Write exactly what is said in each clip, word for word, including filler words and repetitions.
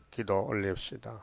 기도 올립시다.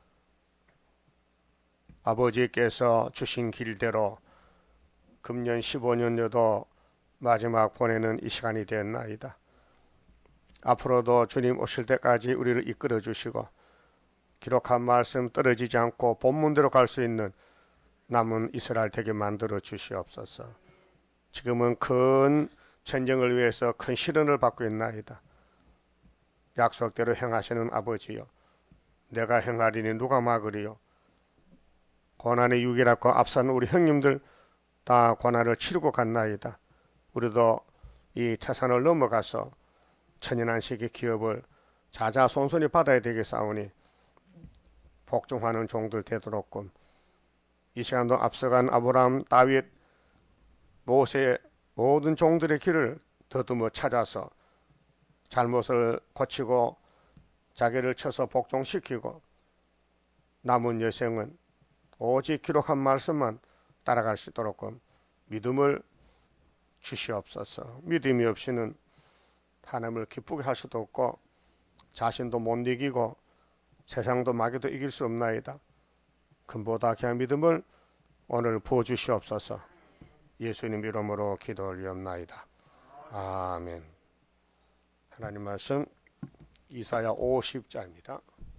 아버지께서 주신 길대로 금년 십오 년여도 마지막 보내는 이 시간이 되었나이다. 앞으로도 주님 오실 때까지 우리를 이끌어 주시고 기록한 말씀 떨어지지 않고 본문대로 갈 수 있는 남은 이스라엘 되게 만들어 주시옵소서. 지금은 큰 전쟁을 위해서 큰 시련을 받고 있나이다. 약속대로 행하시는 아버지여, 내가 행하리니 누가 막으리요. 고난의 육이라고 앞서는 우리 형님들 다 고난을 치르고 갔나이다. 우리도 이 태산을 넘어가서 천연한식의 기업을 자자손손히 받아야 되겠사오니 복종하는 종들 되도록끔 이 시간도 앞서간 아브라함, 다윗, 모세의 모든 종들의 길을 더듬어 찾아서 잘못을 고치고 자기를 쳐서 복종시키고 남은 여생은 오직 기록한 말씀만 따라갈 수 있도록 믿음을 주시옵소서. 믿음이 없이는 하나님을 기쁘게 할 수도 없고 자신도 못 이기고 세상도 마귀도 이길 수 없나이다. 금보다 귀한 믿음을 오늘 부어주시옵소서. 예수님 이름으로 기도 올리옵나이다. 아멘. 하나님 말씀 이사야 오십 장입니다.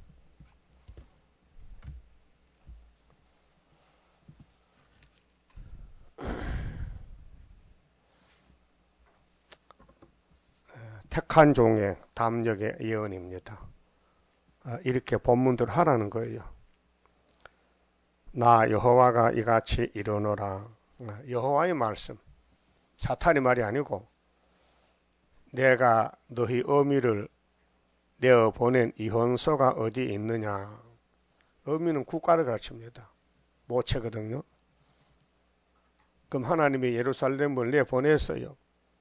택한 종의 담력의 예언입니다. 이렇게 본문대로 하라는 거예요. 나 여호와가 이같이 이르노라. 여호와의 말씀, 사탄의 말이 아니고 내가 너희 어미를 내어 보낸 이혼소가 어디 있느냐. 어미는 국가를 가르칩니다. 모체거든요. 그럼 하나님이 예루살렘을 내보냈어요.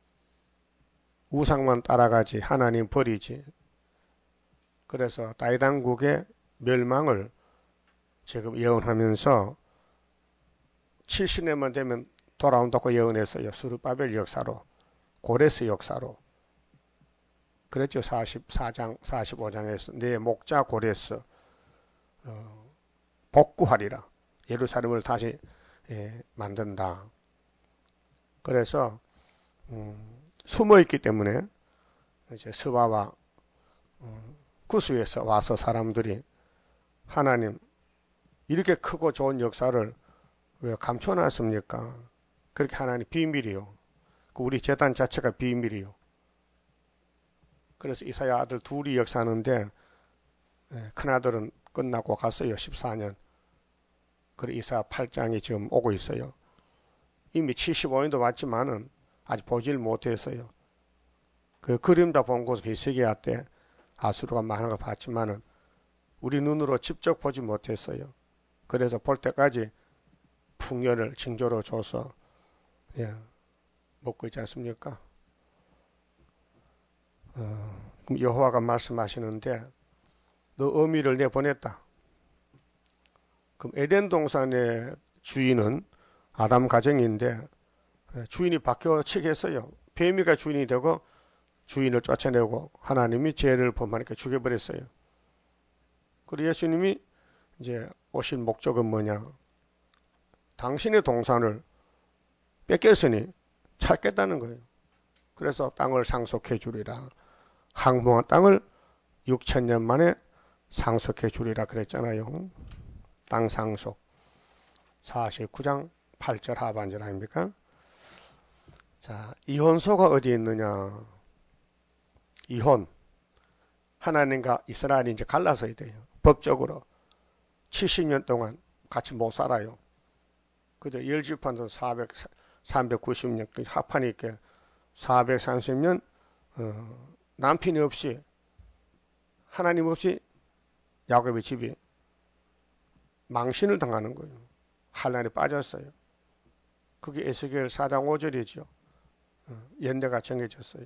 우상만 따라가지 하나님 버리지. 그래서 다윗 왕국의 멸망을 지금 예언하면서 칠십 년만 되면 돌아온다고 예언했어요. 스룹바벨 역사로, 고레스 역사로. 그랬죠. 사십사 장, 사십오 장에서 내 목자 고레스 어, 복구하리라. 예루살렘을 다시 예, 만든다. 그래서 음, 숨어있기 때문에 이제 스바와 음, 구스에서 와서 사람들이 하나님 이렇게 크고 좋은 역사를 왜 감춰놨습니까? 그렇게 하나님 비밀이요. 우리 재단 자체가 비밀이요. 그래서 이사야 아들 둘이 역사하는데 큰아들은 끝나고 갔어요. 십사 년. 그리고 이사야 팔 장이 지금 오고 있어요. 이미 칠십오 년도 왔지만은 아직 보질 못했어요. 그 그림자 본 곳 히스기야 때 아수르가 많은 걸 봤지만은 우리 눈으로 직접 보지 못했어요. 그래서 볼 때까지 풍년을 징조로 줘서 예, 먹고 있지 않습니까? 어, 그럼 여호와가 말씀하시는데 너 어미를 내보냈다. 그럼 에덴 동산의 주인은 아담 가정인데 주인이 바뀌어 치겠어요. 뱀이가 주인이 되고 주인을 쫓아내고 하나님이 죄를 범하니까 죽여버렸어요. 그리고 예수님이 이제 오신 목적은 뭐냐? 당신의 동산을 뺏겼으니 찾겠다는 거예요. 그래서 땅을 상속해 주리라. 항봉한 땅을 육천 년 만에 상속해 주리라 그랬잖아요. 땅 상속. 사십구 장 팔 절 하반절 아닙니까? 자, 이혼소가 어디 있느냐? 이혼. 하나님과 이스라엘이 이제 갈라서야 돼요. 법적으로. 칠십 년 동안 같이 못 살아요. 그죠? 열 지파는 삼백구십 년 합판이 있게 사백삼십 년 어, 남편이 없이 하나님 없이 야곱의 집이 망신을 당하는 거예요. 환란에 빠졌어요. 그게 에스겔 사 장 오 절이죠. 어, 연대가 정해졌어요.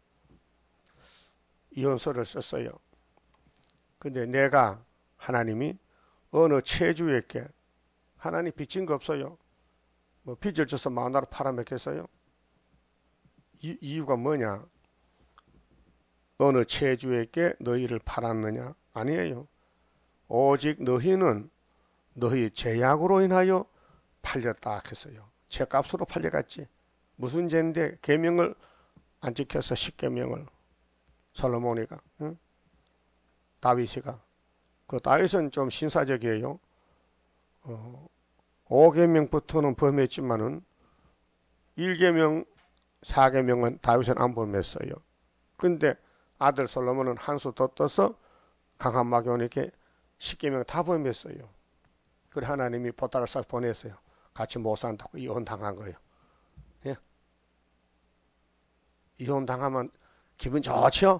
이혼서를 썼어요. 근데 내가 하나님이 어느 체주에게 하나님 빚진 거 없어요. 뭐 빚을 져서 마누라를 팔아먹겠어요? 이유가 뭐냐? 어느 체주에게 너희를 팔았느냐? 아니에요. 오직 너희는 너희 죄악으로 인하여 팔렸다 했어요. 죄값으로 팔려갔지. 무슨 죄인데 계명을 안 지켜서 십계명을 솔로몬이가, 응? 다윗이가. 그 다윗은 좀 신사적이에요. 어, 오계명부터는 범했지만은 일계명, 사계명은 다윗은 안 범했어요. 근데 아들 솔로몬은 한 수 더 떠서 강한 마귀에게 십계명 다 범했어요. 그래 하나님이 보따를 싸서 보냈어요. 같이 못 산다고 이혼 당한 거예요. 예? 이혼 당하면 기분 좋죠?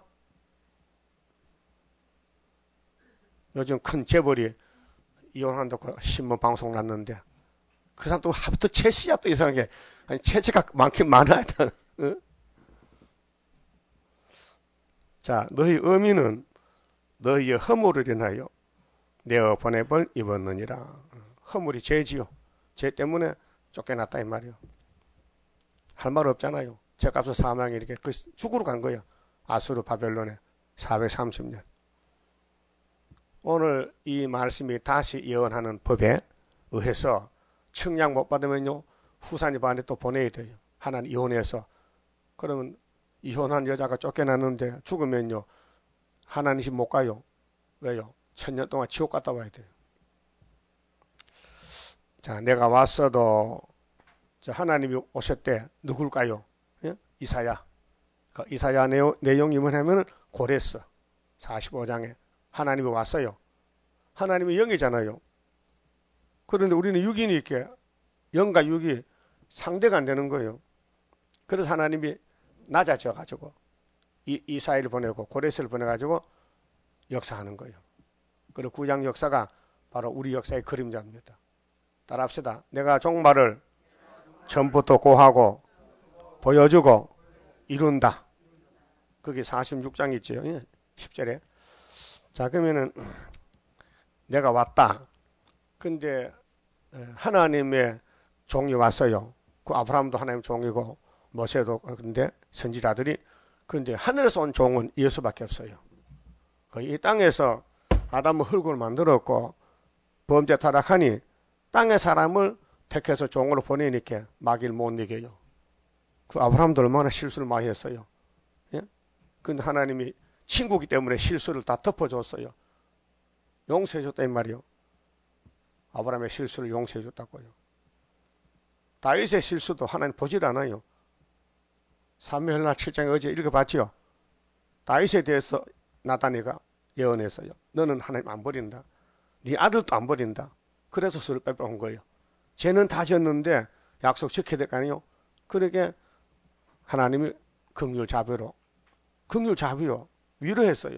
요즘 큰 재벌이 이혼한다고 신문 방송 났는데 그 사람 또 하부터 채씨야 또 이상하게 아니 채채가 많긴 많아야 돼. 어? 자, 너희 어미는 너희의 허물을 인하여 내어 보내벌 입었느니라. 허물이 죄지요. 죄 때문에 쫓겨났다 이 말이요. 할 말 없잖아요. 죄값을 사망이 이렇게 그 죽으러 간 거예요. 아수르 바벨론에 사백삼십 년. 오늘 이 말씀이 다시 예언하는 법에 의해서 청약 못 받으면요 후산 집안에 또 보내야 돼요. 하나님 이혼해서. 그러면 이혼한 여자가 쫓겨났는데 죽으면요 하나님 집 못 가요. 왜요? 천년 동안 지옥 갔다 와야 돼요. 자, 내가 왔어도 자, 하나님이 오셨대. 누굴까요? 예? 이사야. 그 이사야 내용, 내용이 뭐냐면 고레스 사십오 장에 하나님이 왔어요. 하나님이 영이잖아요. 그런데 우리는 육인이 있게 영과 육이 상대가 안 되는 거예요. 그래서 하나님이 낮아져 가지고 이, 이사야를 보내고 고레스를 보내가지고 역사하는 거예요. 그리고 구약 역사가 바로 우리 역사의 그림자입니다. 따라합시다. 내가 종말을 처음부터 고하고 보여주고 이룬다. 그게 사십육 장 있죠. 십 절에. 자, 그러면은 내가 왔다. 근데 하나님의 종이 왔어요. 그 아브라함도 하나님 종이고 모세도 근데 선지자들이 근데 하늘에서 온 종은 예수밖에 없어요. 이 땅에서 아담은 흙으로 만들었고 범죄 타락하니 땅의 사람을 택해서 종으로 보내니까 마귀를 못 이겨요. 그 아브라함도 얼마나 실수를 많이 했어요. 예? 근데 하나님이 친구기 때문에 실수를 다 덮어줬어요. 용서해줬다 이 말이요. 아브라함의 실수를 용서해줬다고요. 다윗의 실수도 하나님 보질 않아요. 사무엘하 칠 장에 어제 읽어봤죠. 다윗에 대해서 나단이가 예언했어요. 너는 하나님 안 버린다. 네 아들도 안 버린다. 그래서 수를 빼앗은 거예요. 죄는 다 졌는데 약속 지켜야 될 거 아니에요. 그러게 하나님이 긍휼 자비로 긍휼 자비로 위로했어요.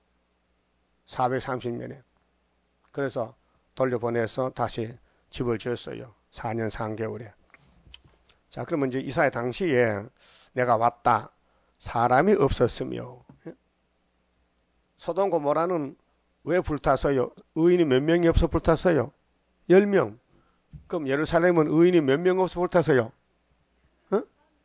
사백삼십 년에. 그래서 돌려보내서 다시 집을 지었어요. 사 년 삼 개월에. 자, 그러면 이제 이사야 당시에 내가 왔다. 사람이 없었으며. 소돔 고모라는 왜 불탔어요? 의인이 몇 명이 없어 불탔어요? 열 명. 그럼 예루살렘은 의인이 몇 명 없어 불탔어요? 어?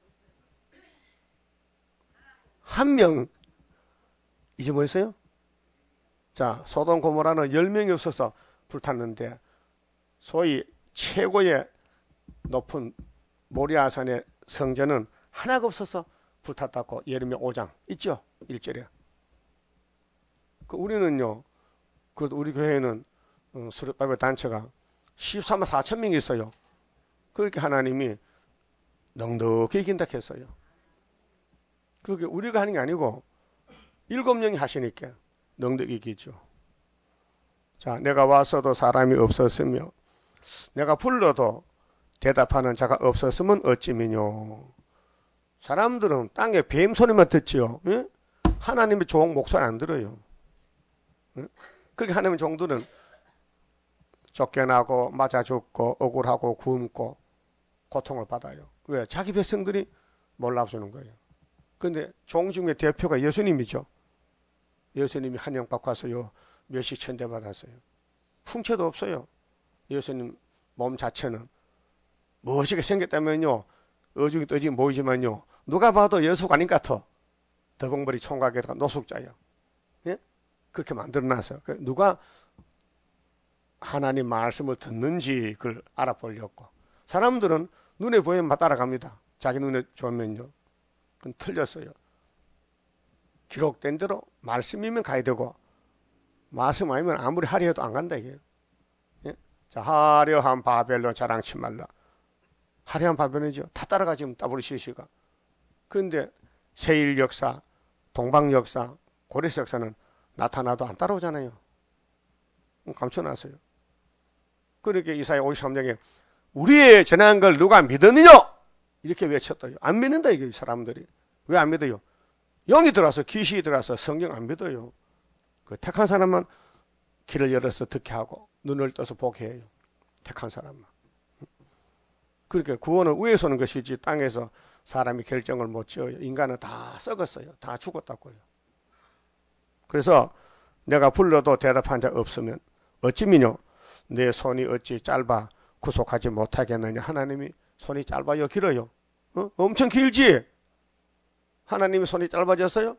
한 명. 잊어버렸어요? 자, 소돔 고모라는 열 명이 없어서 불탔는데 소위 최고의 높은 모리아산의 성전은 하나가 없어서 불탔다고 예레미야 오 장 있죠? 일 절에. 그 우리는요, 그래도 우리 교회에는 어, 수렵바벨 단체가 십삼만 사천 명이 있어요. 그렇게 하나님이 넉넉히 이긴다 했어요. 그게 우리가 하는 게 아니고 일곱 명이 하시니까 넉넉히 이기죠. 자, 내가 왔어도 사람이 없었으며 내가 불러도 대답하는 자가 없었으면 어찌미뇨. 사람들은 땅에 뱀 소리만 듣지요. 예? 하나님의 종 목소리 안 들어요. 예? 그렇게 하나님의 종들은 쫓겨나고 맞아 죽고 억울하고 굶고 고통을 받아요. 왜? 자기 백성들이 몰라주는 거예요. 근데 종 중에 대표가 예수님이죠. 예수님이 한영 바꿔서요 몇십 천대 받았어요. 풍채도 없어요. 예수님 몸 자체는 멋지게 생겼다면요 어중이 떠지 모이지만요 누가 봐도 예수가 아닌 것 같아. 더벅머리 총각에다가 노숙자예요. 예? 그렇게 만들어놨어요. 누가 하나님 말씀을 듣는지 그걸 알아보려고. 사람들은 눈에 보이면 따라갑니다. 자기 눈에 좋으면요. 그건 틀렸어요. 기록된 대로 말씀이면 가야 되고 말씀 아니면 아무리 하려 해도 안 간다 이게요. 예? 자, 화려한 바벨로 자랑치 말라. 화려한 바벨론이죠. 다 따라가지면 더블유씨씨가. 그런데 세일 역사, 동방 역사, 고레스 역사는 나타나도 안 따라오잖아요. 감춰놨어요. 그렇게 이사야 오십삼 장에 우리의 전한 걸 누가 믿었느냐? 이렇게 외쳤어요. 안 믿는다 이게 사람들이. 왜 안 믿어요? 영이 들어와서 귀신이 들어와서 성경 안 믿어요. 그 택한 사람만 길을 열어서 듣게 하고 눈을 떠서 보게 해요. 택한 사람만. 그렇게 구원은 위에서 오는 것이지 땅에서 사람이 결정을 못 지어요. 인간은 다 썩었어요. 다 죽었다고요. 그래서 내가 불러도 대답한 자 없으면 어찌미뇨 내 손이 어찌 짧아 구속하지 못하겠느냐. 하나님이 손이 짧아요 길어요? 어? 엄청 길지? 하나님이 손이 짧아졌어요?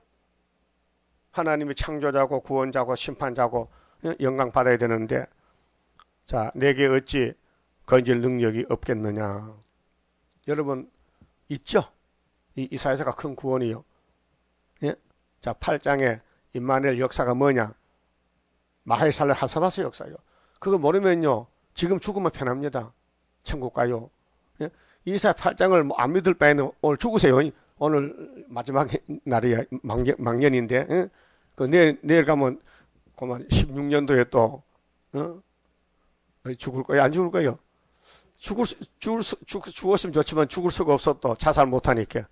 하나님이 창조자고 구원자고 심판자고 영광 받아야 되는데 자 내게 어찌 건질 능력이 없겠느냐. 여러분 있죠? 이 이사야서가 큰 구원이요. 예? 자 팔 장에 임마누엘 역사가 뭐냐? 마헬살레 하사바스 역사요. 그거 모르면요 지금 죽으면 편합니다. 천국 가요. 예? 이사야 팔 장을 뭐 안 믿을 바에는 오늘 죽으세요. 오늘 마지막 날이야. 망년, 망년인데 예? 그 내일, 내일 가면 그만 십육 년도에 또 어? 죽을 거예요? 안 죽을 거예요? 죽을 수, 죽을 수, 죽, 죽었으면 좋지만 죽을 수가 없어. 또 자살 못하니까.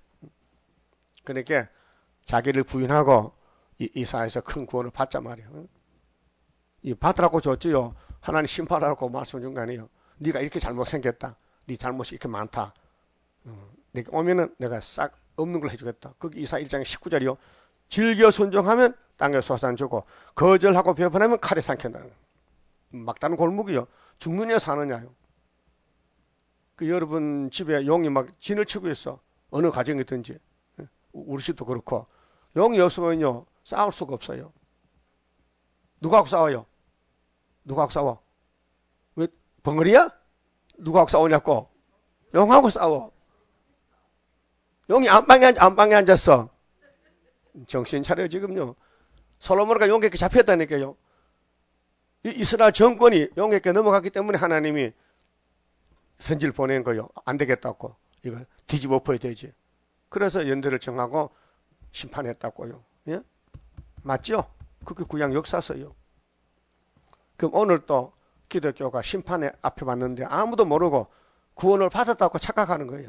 그러니까 자기를 부인하고 이, 이사야에서 큰 구원을 받자 말이에요. 이 받으라고 줬지요. 하나님 심판하라고 말씀 준 거 아니에요. 네가 이렇게 잘못생겼다. 네 잘못이 이렇게 많다. 어, 내가 오면은 내가 싹 없는 걸 해주겠다. 거기 이사야 일 장 십구 절이요. 즐겨 순종하면 땅에 소산 주고 거절하고 배반하면 칼에 삼킨다. 막다른 골목이요. 죽느냐 사느냐요. 그 여러분 집에 용이 막 진을 치고 있어. 어느 가정이든지. 우리 집도 그렇고. 용이 없으면요. 싸울 수가 없어요. 누구하고 싸워요? 누구하고 싸워? 왜 벙어리야? 누구하고 싸우냐고? 용하고 싸워. 용이 안방에, 안방에 앉았어. 정신 차려 지금요. 솔로몬과 용에게 잡혔다니까요. 이 이스라엘 정권이 용에게 넘어갔기 때문에 하나님이 선지를 보낸 거요. 안 되겠다고. 이거 뒤집어 엎어야 되지. 그래서 연대를 정하고 심판했다고요. 예? 맞죠? 그게 구약 역사서요. 그럼 오늘 또 기독교가 심판에 앞에 왔는데 아무도 모르고 구원을 받았다고 착각하는 거예요.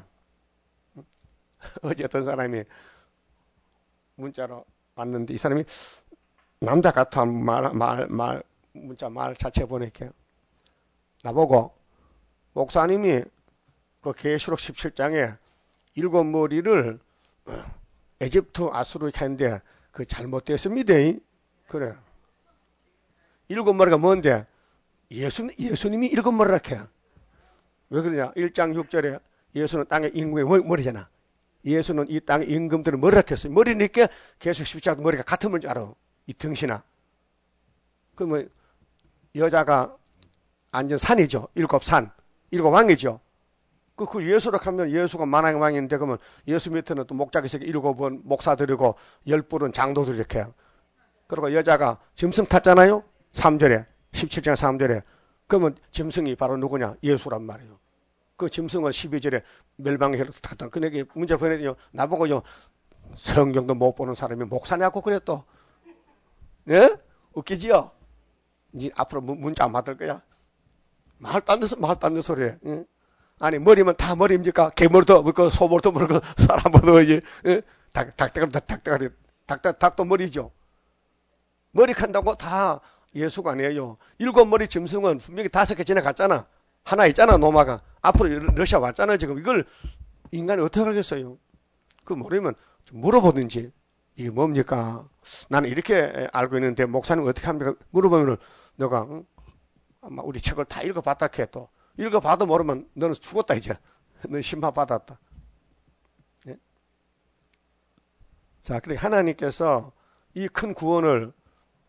어제 어떤 사람이 문자로 왔는데 이 사람이 남자 같아 말, 말, 말, 문자 말 자체 보낼게요. 나보고 목사님이 그 계시록 십칠 장에 일곱 머리를 에집트 아수르 했는데 그 잘못됐습니다. 그래. 일곱 머리가 뭔데? 예수, 예수님이 일곱 머리라 해. 왜 그러냐? 일 장 육 절에 예수는 땅의 임금의 머리잖아. 예수는 이 땅의 임금들은 머리라 했어요. 머리니까 계속 십칠 장 머리가 같으면 줄 알아. 이 등신아. 그러면 여자가 앉은 산이죠. 일곱 산. 일곱 왕이죠. 그, 그 예수로 하면 예수가 만왕의 왕인데 그러면 예수 밑에는 또 목자기석에 일곱은 목사들이고 열 뿔은 장도들 이렇게 해요. 그리고 여자가 짐승 탔잖아요. 삼 절에. 십칠 장 삼 절에. 그러면 짐승이 바로 누구냐? 예수란 말이에요. 그 짐승은 십이 절에 멸망의 해로 탔다. 그에게 문제 보내더니 나보고요. 성경도 못 보는 사람이 목사냐고 그래 또. 예? 웃기지요? 이제 앞으로 문자 안 받을 거야. 말도 안 돼서 말도 안 되는 소리 해. 예? 아니 머리면 다 머리입니까? 개머리도 먹고 소머리도 먹고 사람도 먹지. 예? 닭, 닭대가리 닭대가리 닭, 닭도 머리죠. 머리 칸다고 다 예수가 아니에요. 일곱 머리 짐승은 분명히 다섯 개 지나갔잖아. 하나 있잖아 노마가. 앞으로 러시아 왔잖아 지금. 이걸 인간이 어떻게 하겠어요? 그 모르면 좀 물어보든지 이게 뭡니까? 나는 이렇게 알고 있는데 목사님 어떻게 합니까? 물어보면은 너가 응? 아마 우리 책을 다 읽어봤다 해 또. 읽어봐도 모르면 너는 죽었다 이제. 너는 심판받았다. 예? 자, 그러니까 하나님께서 이 큰 구원을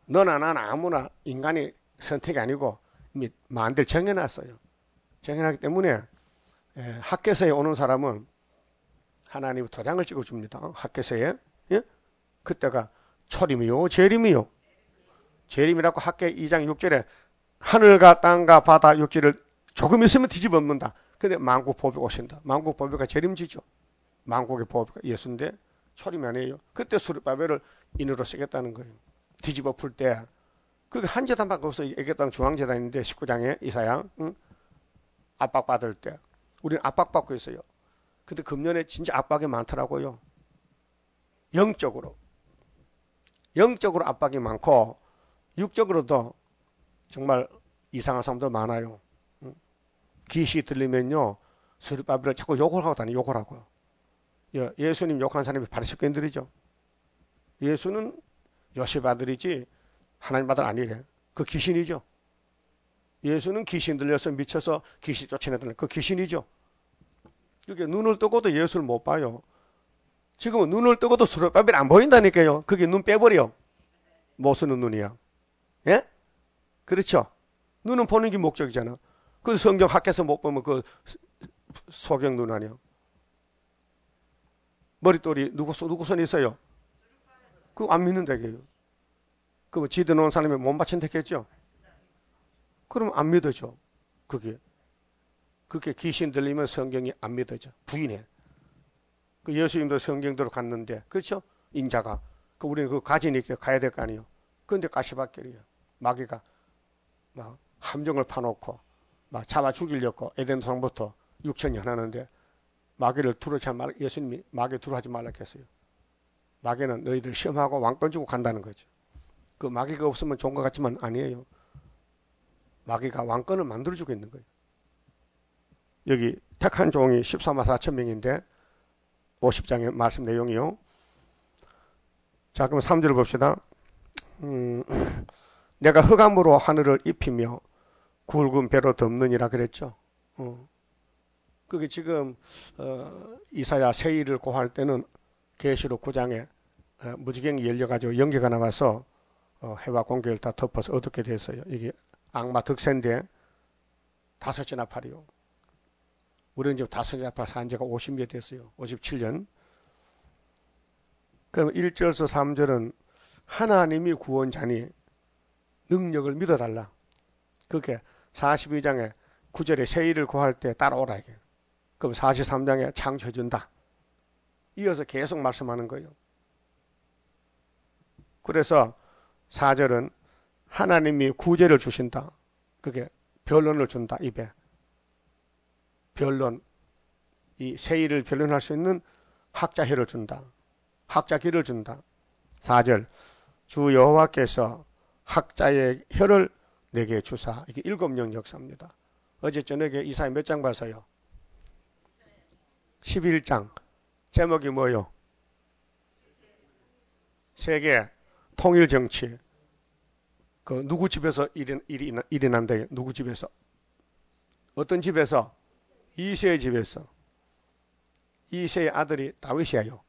너나 나나 아무나 인간이 선택이 아니고 이미 만들 정해놨어요. 정해놨기 때문에 학교서에 오는 사람은 하나님이 도장을 찍어줍니다. 학교서에. 예? 그때가 초림이요 재림이요. 재림이라고 학교 이 장 육 절에 하늘과 땅과 바다 육지를 조금 있으면 뒤집어 엎는다. 근데 만국 보배가 오신다. 만국 보배가 재림지죠. 만국의 보배가 예수인데 초림이 아니에요. 그때 수르바벨을 인으로 쓰겠다는 거예요. 뒤집어 풀 때 그게 한 재단밖에 없어. 애국당 중앙재단인데 십구 장에 이사야 응? 압박받을 때 우리는 압박받고 있어요. 근데 금년에 진짜 압박이 많더라고요. 영적으로 영적으로 압박이 많고 육적으로도 정말 이상한 사람들 많아요. 응? 귀시 들리면요 수르바벨을 자꾸 욕을 하고 다니 욕을 하고요. 예, 예수님 욕한 사람이 바리새인들이죠. 예수는 요셉 아들이지 하나님 아들 아니래. 그 귀신이죠. 예수는 귀신 들려서 미쳐서 귀신 쫓아내던 그 귀신이죠. 이게 눈을 뜨고도 예수를 못 봐요. 지금은 눈을 뜨고도 수르바벨이 안 보인다니까요. 그게 눈 빼버려. 못 쓰는 눈이야. 예? 그렇죠. 눈은 보는 게 목적이잖아. 그 성경 학교에서 못 보면 그 소경 눈 아니야. 머릿돌이 누구, 누구 손에 있어요? 그거 안 믿는다고요. 그거 지도 놓은 사람이 못 맞춘다겠죠? 그럼 안 믿어져. 그게. 그게 귀신 들리면 성경이 안 믿어져. 부인해. 그 예수님도 성경대로 갔는데, 그렇죠? 인자가. 그 우리는 그 가지니까 가야 될 거 아니에요. 그런데 가시밭길이야. 마귀가 막 함정을 파놓고 막 잡아 죽이려고 에덴 동산부터 육천년 하는데 마귀를 두려워하지 말라. 예수님이 마귀 두려워하지 말라 했어요. 마귀는 너희들 시험하고 왕권 주고 간다는 거죠. 그 마귀가 없으면 좋은 것 같지만 아니에요. 마귀가 왕권을 만들어주고 있는 거예요. 여기 택한 종이 십사만 사천 명인데 오십 장의 말씀 내용이요. 자, 그럼 삼 절 봅시다. 음, 내가 흑암으로 하늘을 입히며 굵은 배로 덮느니라 그랬죠. 어. 그게 지금 어, 이사야 세일을 고할 때는 계시록 구 장에 어, 무지경이 열려가지고 연기가 나와서 어, 해와 공기를 다 덮어서 어둡게 됐어요. 이게 악마 득세인데 다섯째 나팔이요. 우리는 지금 다섯째 나팔 산 지가 오십 년 됐어요. 오십칠 년. 그럼 일 절에서 삼 절은 하나님이 구원자니 능력을 믿어달라. 그게 사십이 장에 구 절에 세일을 구할 때 따라오라. 이게. 그럼 사십삼 장에 창조해준다. 이어서 계속 말씀하는 거예요. 그래서 사 절은 하나님이 구제를 주신다. 그게 변론을 준다. 입에. 변론. 이 세일을 변론할 수 있는 학자혀를 준다. 학자기를 준다. 사 절 주 여호와께서 학자의 혀를 내게 주사. 이게 일곱 년 역사입니다. 어제 저녁에 이사야 몇 장 봐서요? 십일 장. 제목이 뭐요? 세계 통일 정치. 그 누구 집에서 일이, 일이, 일이 난대요? 누구 집에서? 어떤 집에서? 이새의 집에서. 이새의 아들이 다윗이에요.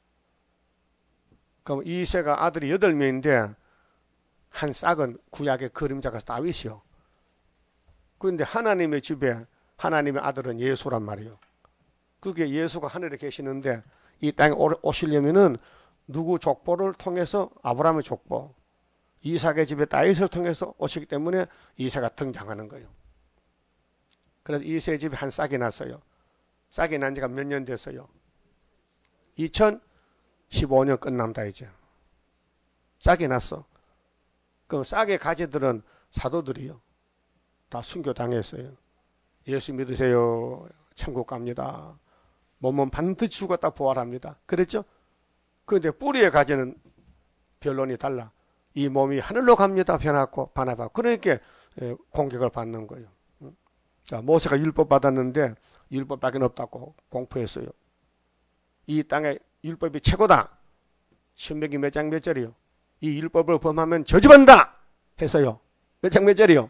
그럼 이새가 아들이 여덟 명인데 한 싹은 구약의 그림자가 다윗이요. 그런데 하나님의 집에 하나님의 아들은 예수란 말이에요. 그게 예수가 하늘에 계시는데 이 땅에 오시려면은 누구 족보를 통해서 아브라함의 족보, 이삭의 집에 다윗을 통해서 오시기 때문에 이새가 등장하는 거예요. 그래서 이새의 집에 한 싹이 났어요. 싹이 난 지가 몇 년 됐어요? 이천십오 년 끝난다 이제. 싹이 났어. 그럼 싹의 가지들은 사도들이요. 다 순교당했어요. 예수 믿으세요. 천국 갑니다. 몸은 반드시 죽었다 부활합니다. 그랬죠? 그런데 뿌리의 가지는 변론이 달라. 이 몸이 하늘로 갑니다. 변하고 반하고. 그러니까 공격을 받는 거예요. 자, 모세가 율법 받았는데 율법밖에 없다고 공포했어요. 이 땅에 율법이 최고다. 신명기 몇 장 몇 절이요? 이 율법을 범하면 저주받는다 해서요. 몇 장 몇 절이요?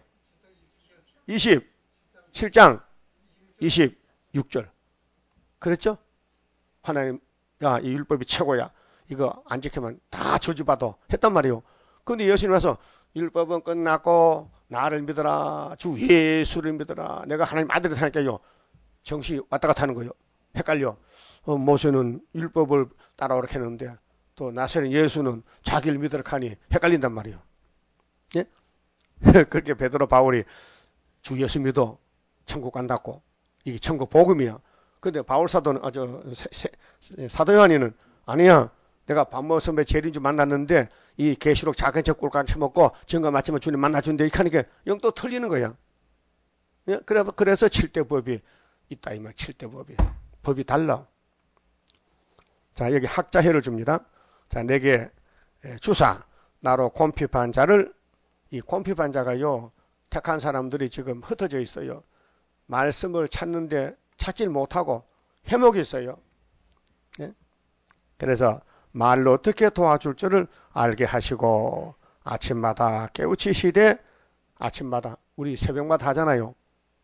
이십칠 장 이십육 절. 그랬죠? 하나님, 야, 이 율법이 최고야. 이거 안 지키면 다 저주받아. 했단 말이에요. 근데 예수님 와서 율법은 끝났고 나를 믿어라. 주 예수를 믿어라. 내가 하나님 아들이 사니까요. 정신이 왔다 갔다 하는 거예요. 헷갈려. 어, 모세는 율법을 따라오라 했는데 또 나서는 예수는 자기를 믿으라 하니 헷갈린단 말이에요. 예? 그렇게 베드로 바울이 주 예수 믿어 천국 간다고. 이게 천국 복음이야. 근데 바울 사도는, 아, 저, 사도 요한이는 아니야. 내가 밥 먹어서 재림주 만났는데 이 계시록 작은 책 꿀간 처먹고 증거 맞추면 주님 만나준대. 이렇게 하니까 영 또 틀리는 거야. 예? 그래서, 그래서 칠대 법이 있다. 이 말, 칠대 법이. 법이 달라. 자, 여기 학자해를 줍니다. 자, 내게 주사, 나로 곰핍한 자를, 이 곰핍한 자가요, 택한 사람들이 지금 흩어져 있어요. 말씀을 찾는데 찾질 못하고 해목이 있어요. 예? 그래서 말로 어떻게 도와줄 줄을 알게 하시고 아침마다 깨우치시되, 아침마다 우리 새벽마다 하잖아요.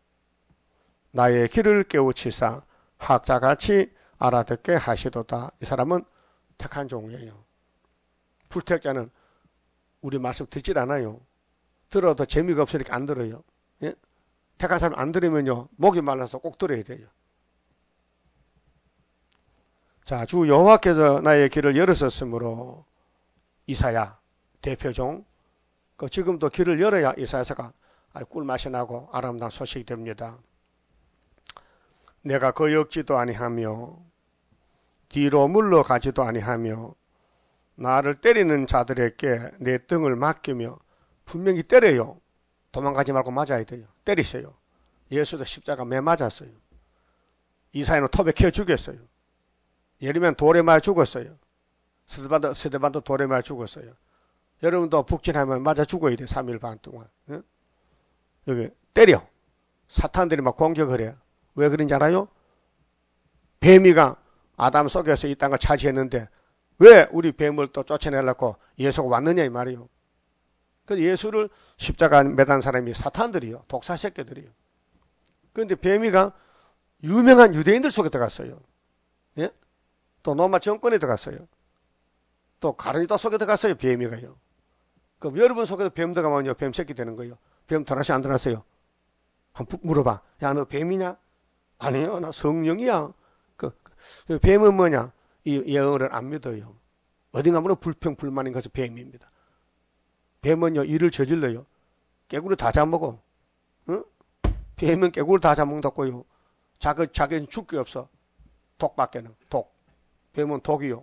나의 길을 깨우치사 학자같이 알아듣게 하시도다. 이 사람은 택한 종이에요. 불택자는 우리 말씀 듣질 않아요. 들어도 재미가 없으니까 안 들어요. 예? 택한 사람 안 들으면요, 목이 말라서 꼭 들어야 돼요. 자, 주 여호와께서 나의 길을 열으셨으므로, 이사야 대표종, 그 지금도 길을 열어야 이사야서가 꿀맛이 나고 아름다운 소식이 됩니다. 내가 거역지도 아니하며 뒤로 물러가지도 아니하며 나를 때리는 자들에게 내 등을 맡기며, 분명히 때려요. 도망가지 말고 맞아야 돼요. 때리세요. 예수도 십자가 매 맞았어요. 이사야는 톱에 캐 죽였어요. 예리면 돌에 맞아 죽었어요. 스데반도, 스데반도 돌에 맞아 죽었어요. 여러분도 북진하면 맞아 죽어야 돼. 삼 일 반 동안. 응? 여기 때려. 사탄들이 막 공격을 해요. 왜 그런지 알아요? 뱀이가 아담 속에서 이 땅을 차지했는데 왜 우리 뱀을 또 쫓아내려고 예수가 왔느냐 이 말이에요. 그래서 예수를 십자가 매단 사람이 사탄들이요. 독사 새끼들이요. 그런데 뱀이가 유명한 유대인들 속에 들어갔어요. 예? 또 로마 정권에 들어갔어요. 또 가르니다 속에 들어갔어요. 뱀이가요. 그럼 여러분 속에도 뱀 들어가면요, 뱀 새끼 되는 거예요. 뱀 들어갔어요, 안 들어갔어요? 한번 물어봐. 야, 너 뱀이냐? 아니요, 나 성령이야. 그, 그 뱀은 뭐냐? 이 예언을 안 믿어요. 어딘가 보면 불평 불만인 것은 뱀입니다. 뱀은요, 일을 저질러요. 깨구리 다 잡먹어. 응? 뱀은 깨구리 다 잡먹는다고요. 자기, 자기는 줄 게 없어. 독밖에는. 독. 뱀은 독이요.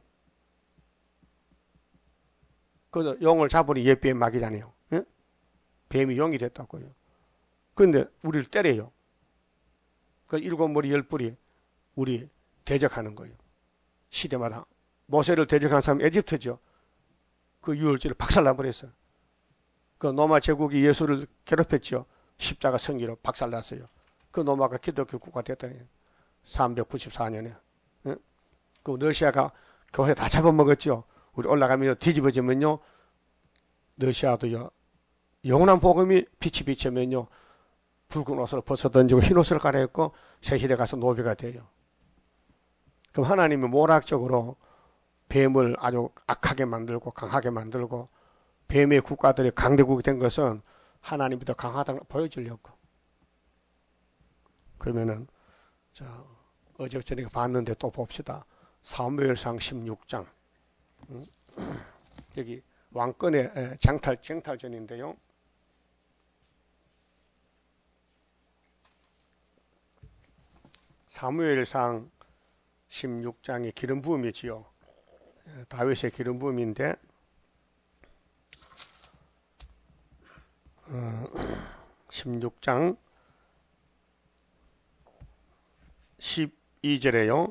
그래서 용을 잡으니 옛뱀 막이잖아요. 응? 뱀이 용이 됐다고요. 그런데 우리를 때려요. 그 일곱 머리 열 뿔이 우리 대적하는 거예요. 시대마다. 모세를 대적한 사람이 에집트죠. 그 유월절을 박살나버렸어요. 그 로마 제국이 예수를 괴롭혔죠. 십자가 성기로 박살났어요. 그 로마가 기독교 국가 됐다. 삼백구십사 년에. 응? 그 러시아가 교회 다 잡아먹었죠. 우리 올라가면 뒤집어지면요, 러시아도요, 영원한 복음이 빛이 비치면요, 붉은 옷을 벗어던지고 흰 옷을 갈아입고 새시대 가서 노비가 돼요. 그럼 하나님이 모락적으로 뱀을 아주 악하게 만들고 강하게 만들고 뱀의 국가들이 강대국이 된 것은 하나님이 더 강하다는 걸 보여주려고. 그러면은 자, 어제 저녁에 봤는데 또 봅시다. 사무엘상 십육 장. 여기 왕권의 장탈, 정탈전인데요. 사무엘상 십육 장이 기름 부음이지요. 다윗의 기름 부음인데, 어, 십육 장 십이 절에요.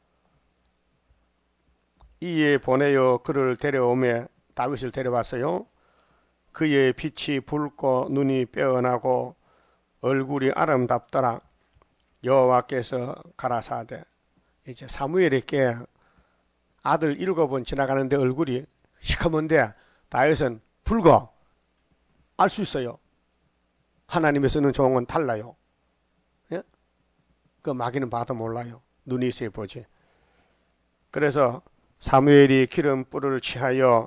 이에 보내어 그를 데려오매, 다윗을 데려왔어요. 그의 빛이 붉고 눈이 빼어나고 얼굴이 아름답더라. 여호와께서 가라사대. 이제 사무엘에게 아들 일곱은 지나가는데 얼굴이 시커먼데 다윗은 붉어. 알 수 있어요. 하나님의 쓰는 종은 달라요. 예? 그 마귀는 봐도 몰라요. 눈이 있어야 보지. 그래서 사무엘이 기름 뿔을 취하여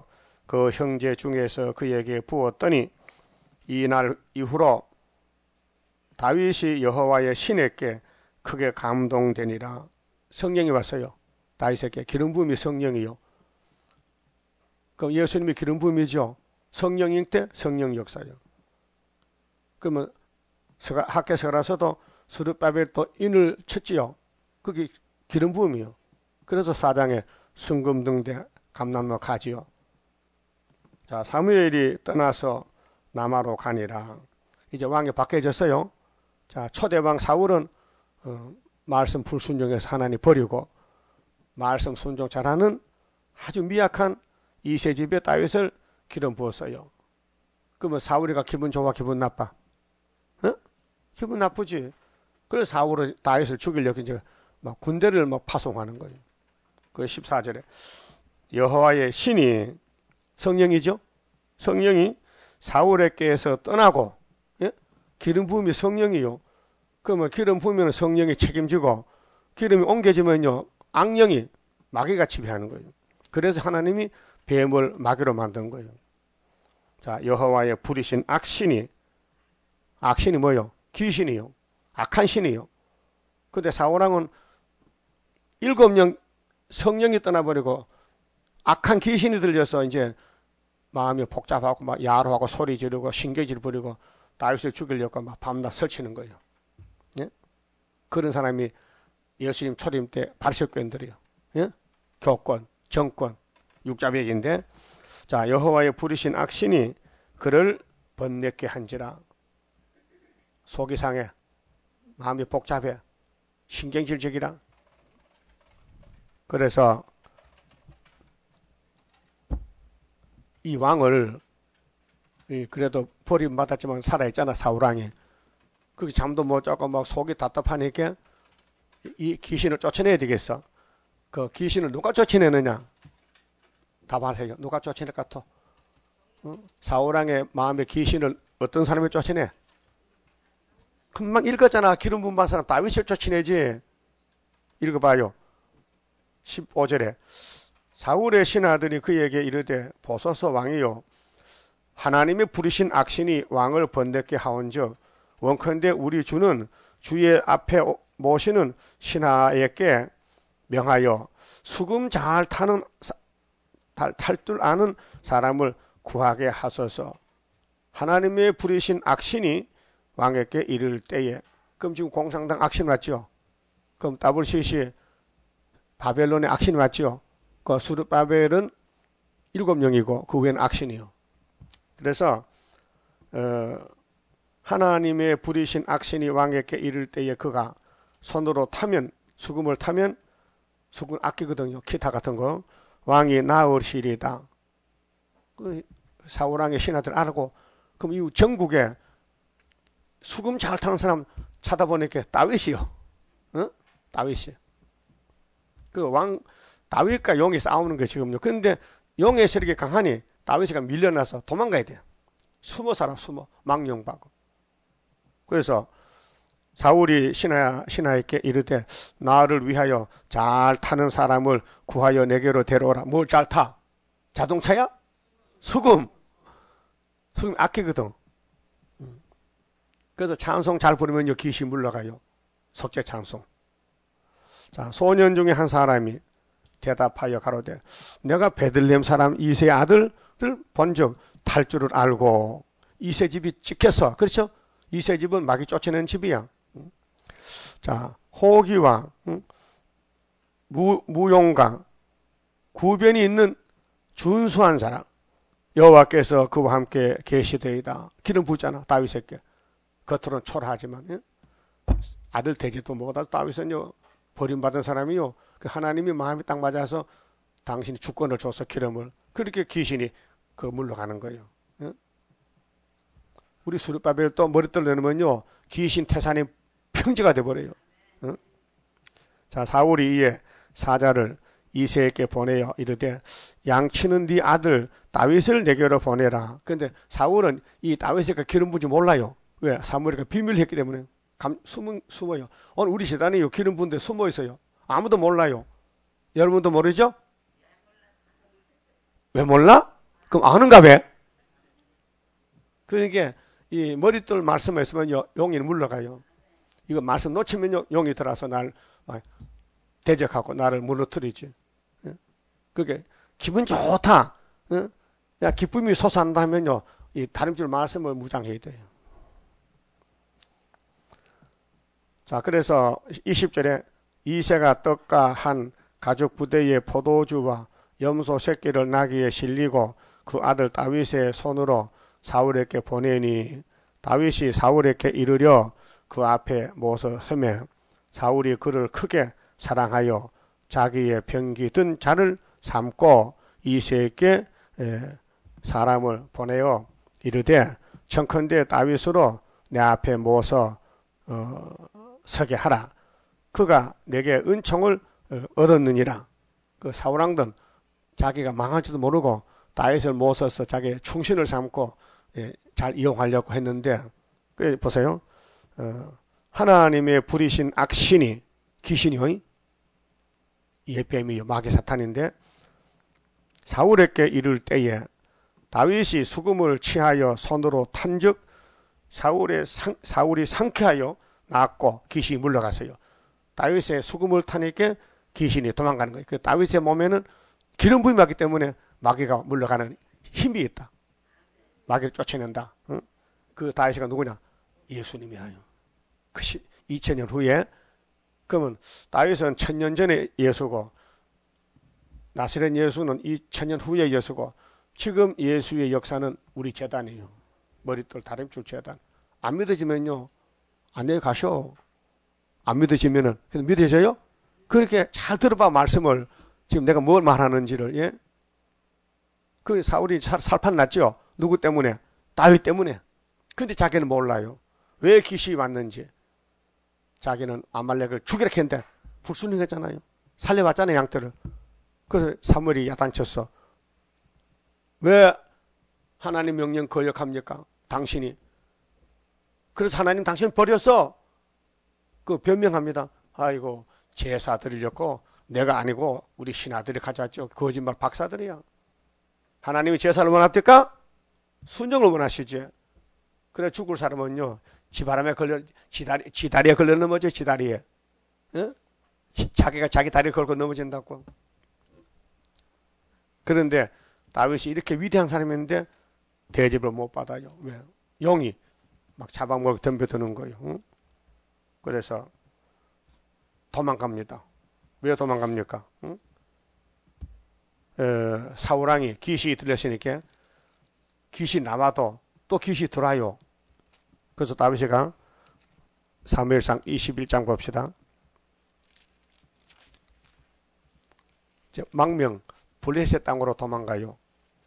그 형제 중에서 그에게 부었더니 이날 이후로 다윗이 여호와의 신에게 크게 감동되니라. 성령이 왔어요. 다윗에게 기름 부음이 성령이요. 그럼 예수님이 기름 부음이죠. 성령일 때 성령 역사요. 그러면 학개서라서도 스룹바벨 또 인을 쳤지요. 그게 기름 부음이요. 그래서 사장에 순금등대 감람로 가지요. 자, 사무엘이 떠나서 남아로 가니라. 이제 왕이 바뀌어졌어요. 자, 초대왕 사울은 어, 말씀 불순종해서 하나님 버리고 말씀 순종 잘하는 아주 미약한 이새집에 다윗을 기름 부었어요. 그러면 사울이가 기분 좋아, 기분 나빠? 어? 기분 나쁘지. 그래서 사울은 다윗을 죽이려고 이제 막 군대를 막 파송하는 거예요. 그 십사 절에 여호와의 신이 성령이죠. 성령이 사울에게서 떠나고, 예? 기름 부음이 성령이요. 그러면 기름 부으면 성령이 책임지고 기름이 옮겨지면요 악령이 마귀가 지배하는 거예요. 그래서 하나님이 뱀을 마귀로 만든 거예요. 자, 여호와의 부리신 악신이, 악신이 뭐요? 귀신이요. 악한 신이요. 근데 사울왕은 일곱 명 성령이 떠나버리고 악한 귀신이 들려서 이제 마음이 복잡하고 막 야로하고 소리 지르고 신경질 부리고 다윗을 죽이려고 막 밤낮 설치는 거예요. 예? 그런 사람이 예수님 초림 때 바리새교인들이요. 예? 교권, 정권, 육자백인데, 자, 여호와의 부리신 악신이 그를 번뇌케 한지라. 속이 상해, 마음이 복잡해, 신경질적이라. 그래서 이 왕을, 그래도 버림받았지만 살아있잖아, 사울왕이. 그게 잠도 못 자고 막 속이 답답하니까 이 귀신을 쫓아내야 되겠어. 그 귀신을 누가 쫓아내느냐? 답하세요. 누가 쫓아낼 것 같아? 어? 사울왕의 마음의 귀신을 어떤 사람이 쫓아내? 금방 읽었잖아. 기름 부은 받은 사람 다윗을 쫓아내지. 읽어봐요. 십오 절에 사울의 신하들이 그에게 이르되 보소서 왕이요 하나님이 부리신 악신이 왕을 번뇌케 하온즉 원컨대 우리 주는 주의 앞에 모시는 신하에게 명하여 수금 잘 타는 탈 줄 아는 사람을 구하게 하소서. 하나님의 부리신 악신이 왕에게 이를 때에, 그럼 지금 공산당 악신 맞죠? 그럼 다블시시 바벨론의 악신이 맞죠? 그 스룹바벨은 일곱 명이고 그 외에는 악신이요. 그래서 어, 하나님의 부리신 악신이 왕에게 이를 때에 그가 손으로 타면, 수금을 타면, 수금 악기거든요. 기타 같은 거. 왕이 나으시리다. 그 사울왕의 신하들 알고, 그럼 이 전국에 수금 잘 타는 사람 찾아보니까 다윗이요. 어? 다윗이. 그 왕, 다윗과 용이 싸우는 거 지금요. 근데 용의 세력이 강하니 다윗이가 밀려나서 도망가야 돼요. 숨어 살아, 숨어. 망령하고. 그래서 사울이 신하, 신하에게 이르되 나를 위하여 잘 타는 사람을 구하여 내게로 데려오라. 뭘 잘 타? 자동차야? 수금. 수금 악기거든. 그래서 찬송 잘 부르면 귀신 물러가요. 속죄 찬송. 자, 소년 중에 한 사람이 대답하여 가로되 내가 베들레헴 사람 이새의 아들을 본즉 탈 줄을 알고 이새 집이 찍혀서, 그렇죠? 이새 집은 마귀 쫓아내는 집이야. 자, 호기와 무, 무용과 구변이 있는 준수한 사람 여호와께서 그와 함께 계시되이다. 기름 부잖아 다윗에게. 겉으로는 초라하지만 예? 아들 되지도 못하다 다윗은요 버림받은 사람이요. 그 하나님이 마음이 딱 맞아서 당신이 주권을 줘서 기름을, 그렇게 귀신이 그 물러가는 거예요. 예? 우리 스룹바벨 또 머리떨 내놓으면요 귀신 태산이 평지가 돼버려요. 예? 자, 사울이 이에 사자를 이새에게 보내어 이르되 양치는 네 아들 다윗을 내게로 보내라. 근데 사울은 이 다윗에게 기름 부지 몰라요. 왜? 사무엘이가 비밀을 했기 때문에 감, 숨은, 숨어요. 오늘 우리 재단이요 기름 부은데 숨어 있어요. 아무도 몰라요. 여러분도 모르죠? 왜 몰라? 그럼 아는가 왜? 그러니까 이 머릿돌 말씀을 했으면 용이 물러가요. 이거 말씀 놓치면 용이 들어서 날 대적하고 나를 무너뜨리지. 그게 기분 좋다. 야, 기쁨이 솟아난다면요, 이 다림줄 말씀을 무장해야 돼요. 자, 그래서 이십 절에 이새가 떡과 한 가죽 부대에 포도주와 염소 새끼를 나귀에 실리고 그 아들 다윗의 손으로 사울에게 보내니 다윗이 사울에게 이르려 그 앞에 모서 서매 사울이 그를 크게 사랑하여 자기의 병기 든 자를 삼고 이새에게 사람을 보내어 이르되 청컨대 다윗으로 내 앞에 모서 어, 서게 하라. 그가 내게 은총을 얻었느니라. 그 사울왕은 자기가 망할지도 모르고 다윗을 모셔서 자기의 충신을 삼고 예, 잘 이용하려고 했는데, 그래 보세요. 어, 하나님의 부리신 악신이 귀신이요, 이 뱀이요, 마귀 사탄인데 사울에게 이를 때에 다윗이 수금을 취하여 손으로 탄즉 사울의 상, 사울이 상쾌하여 낫고 귀신이 물러갔어요. 다윗의 수금을 타니까 귀신이 도망가는 거예요. 그 다윗의 몸에는 기름 부음이 왔기 때문에 마귀가 물러가는 힘이 있다. 마귀를 쫓아낸다. 응? 그 다윗이가 누구냐? 예수님이에요. 그 이천 년 후에. 그러면 다윗은 천년 전에 예수고 나사렛 예수는 이천 년 후에 예수고 지금 예수의 역사는 우리 재단이에요. 머릿돌 다림줄 재단. 안 믿어지면요, 안녕히 가셔. 안 믿어지면은, 그래도 믿어져요? 그렇게 잘 들어봐, 말씀을. 지금 내가 뭘 말하는지를, 예? 그 사울이 살, 살판 났죠? 누구 때문에? 다윗 때문에. 근데 자기는 몰라요. 왜 귀신이 왔는지. 자기는 아말렉을 죽이라 했는데 불순종했잖아요. 살려봤잖아요, 양떼를. 그래서 사무엘이 야단쳤어. 왜 하나님 명령 거역합니까? 당신이. 그래서 하나님 당신 버렸어. 그 변명합니다. 아이고, 제사 드리려고 내가 아니고 우리 신하들이 가져왔죠. 거짓말 박사들이야. 하나님이 제사를 원합니까? 순종을 원하시지. 그래 죽을 사람은요, 지바람에 걸려, 지다리, 지다리에 걸려 넘어져, 지다리에. 어? 지, 자기가 자기 다리에 걸고 넘어진다고. 그런데 다윗이 이렇게 위대한 사람인데 대접을 못 받아요. 왜? 용이 막 잡아먹고 덤벼드는 거예요. 응? 그래서 도망갑니다. 왜 도망갑니까? 응? 어, 사울왕이 귀신이 들렸으니까 귀신 나와도 또 귀신이 들어와요. 그래서 다윗이가 사무엘상 이십일 장 봅시다. 망명 블레셋 땅으로 도망가요.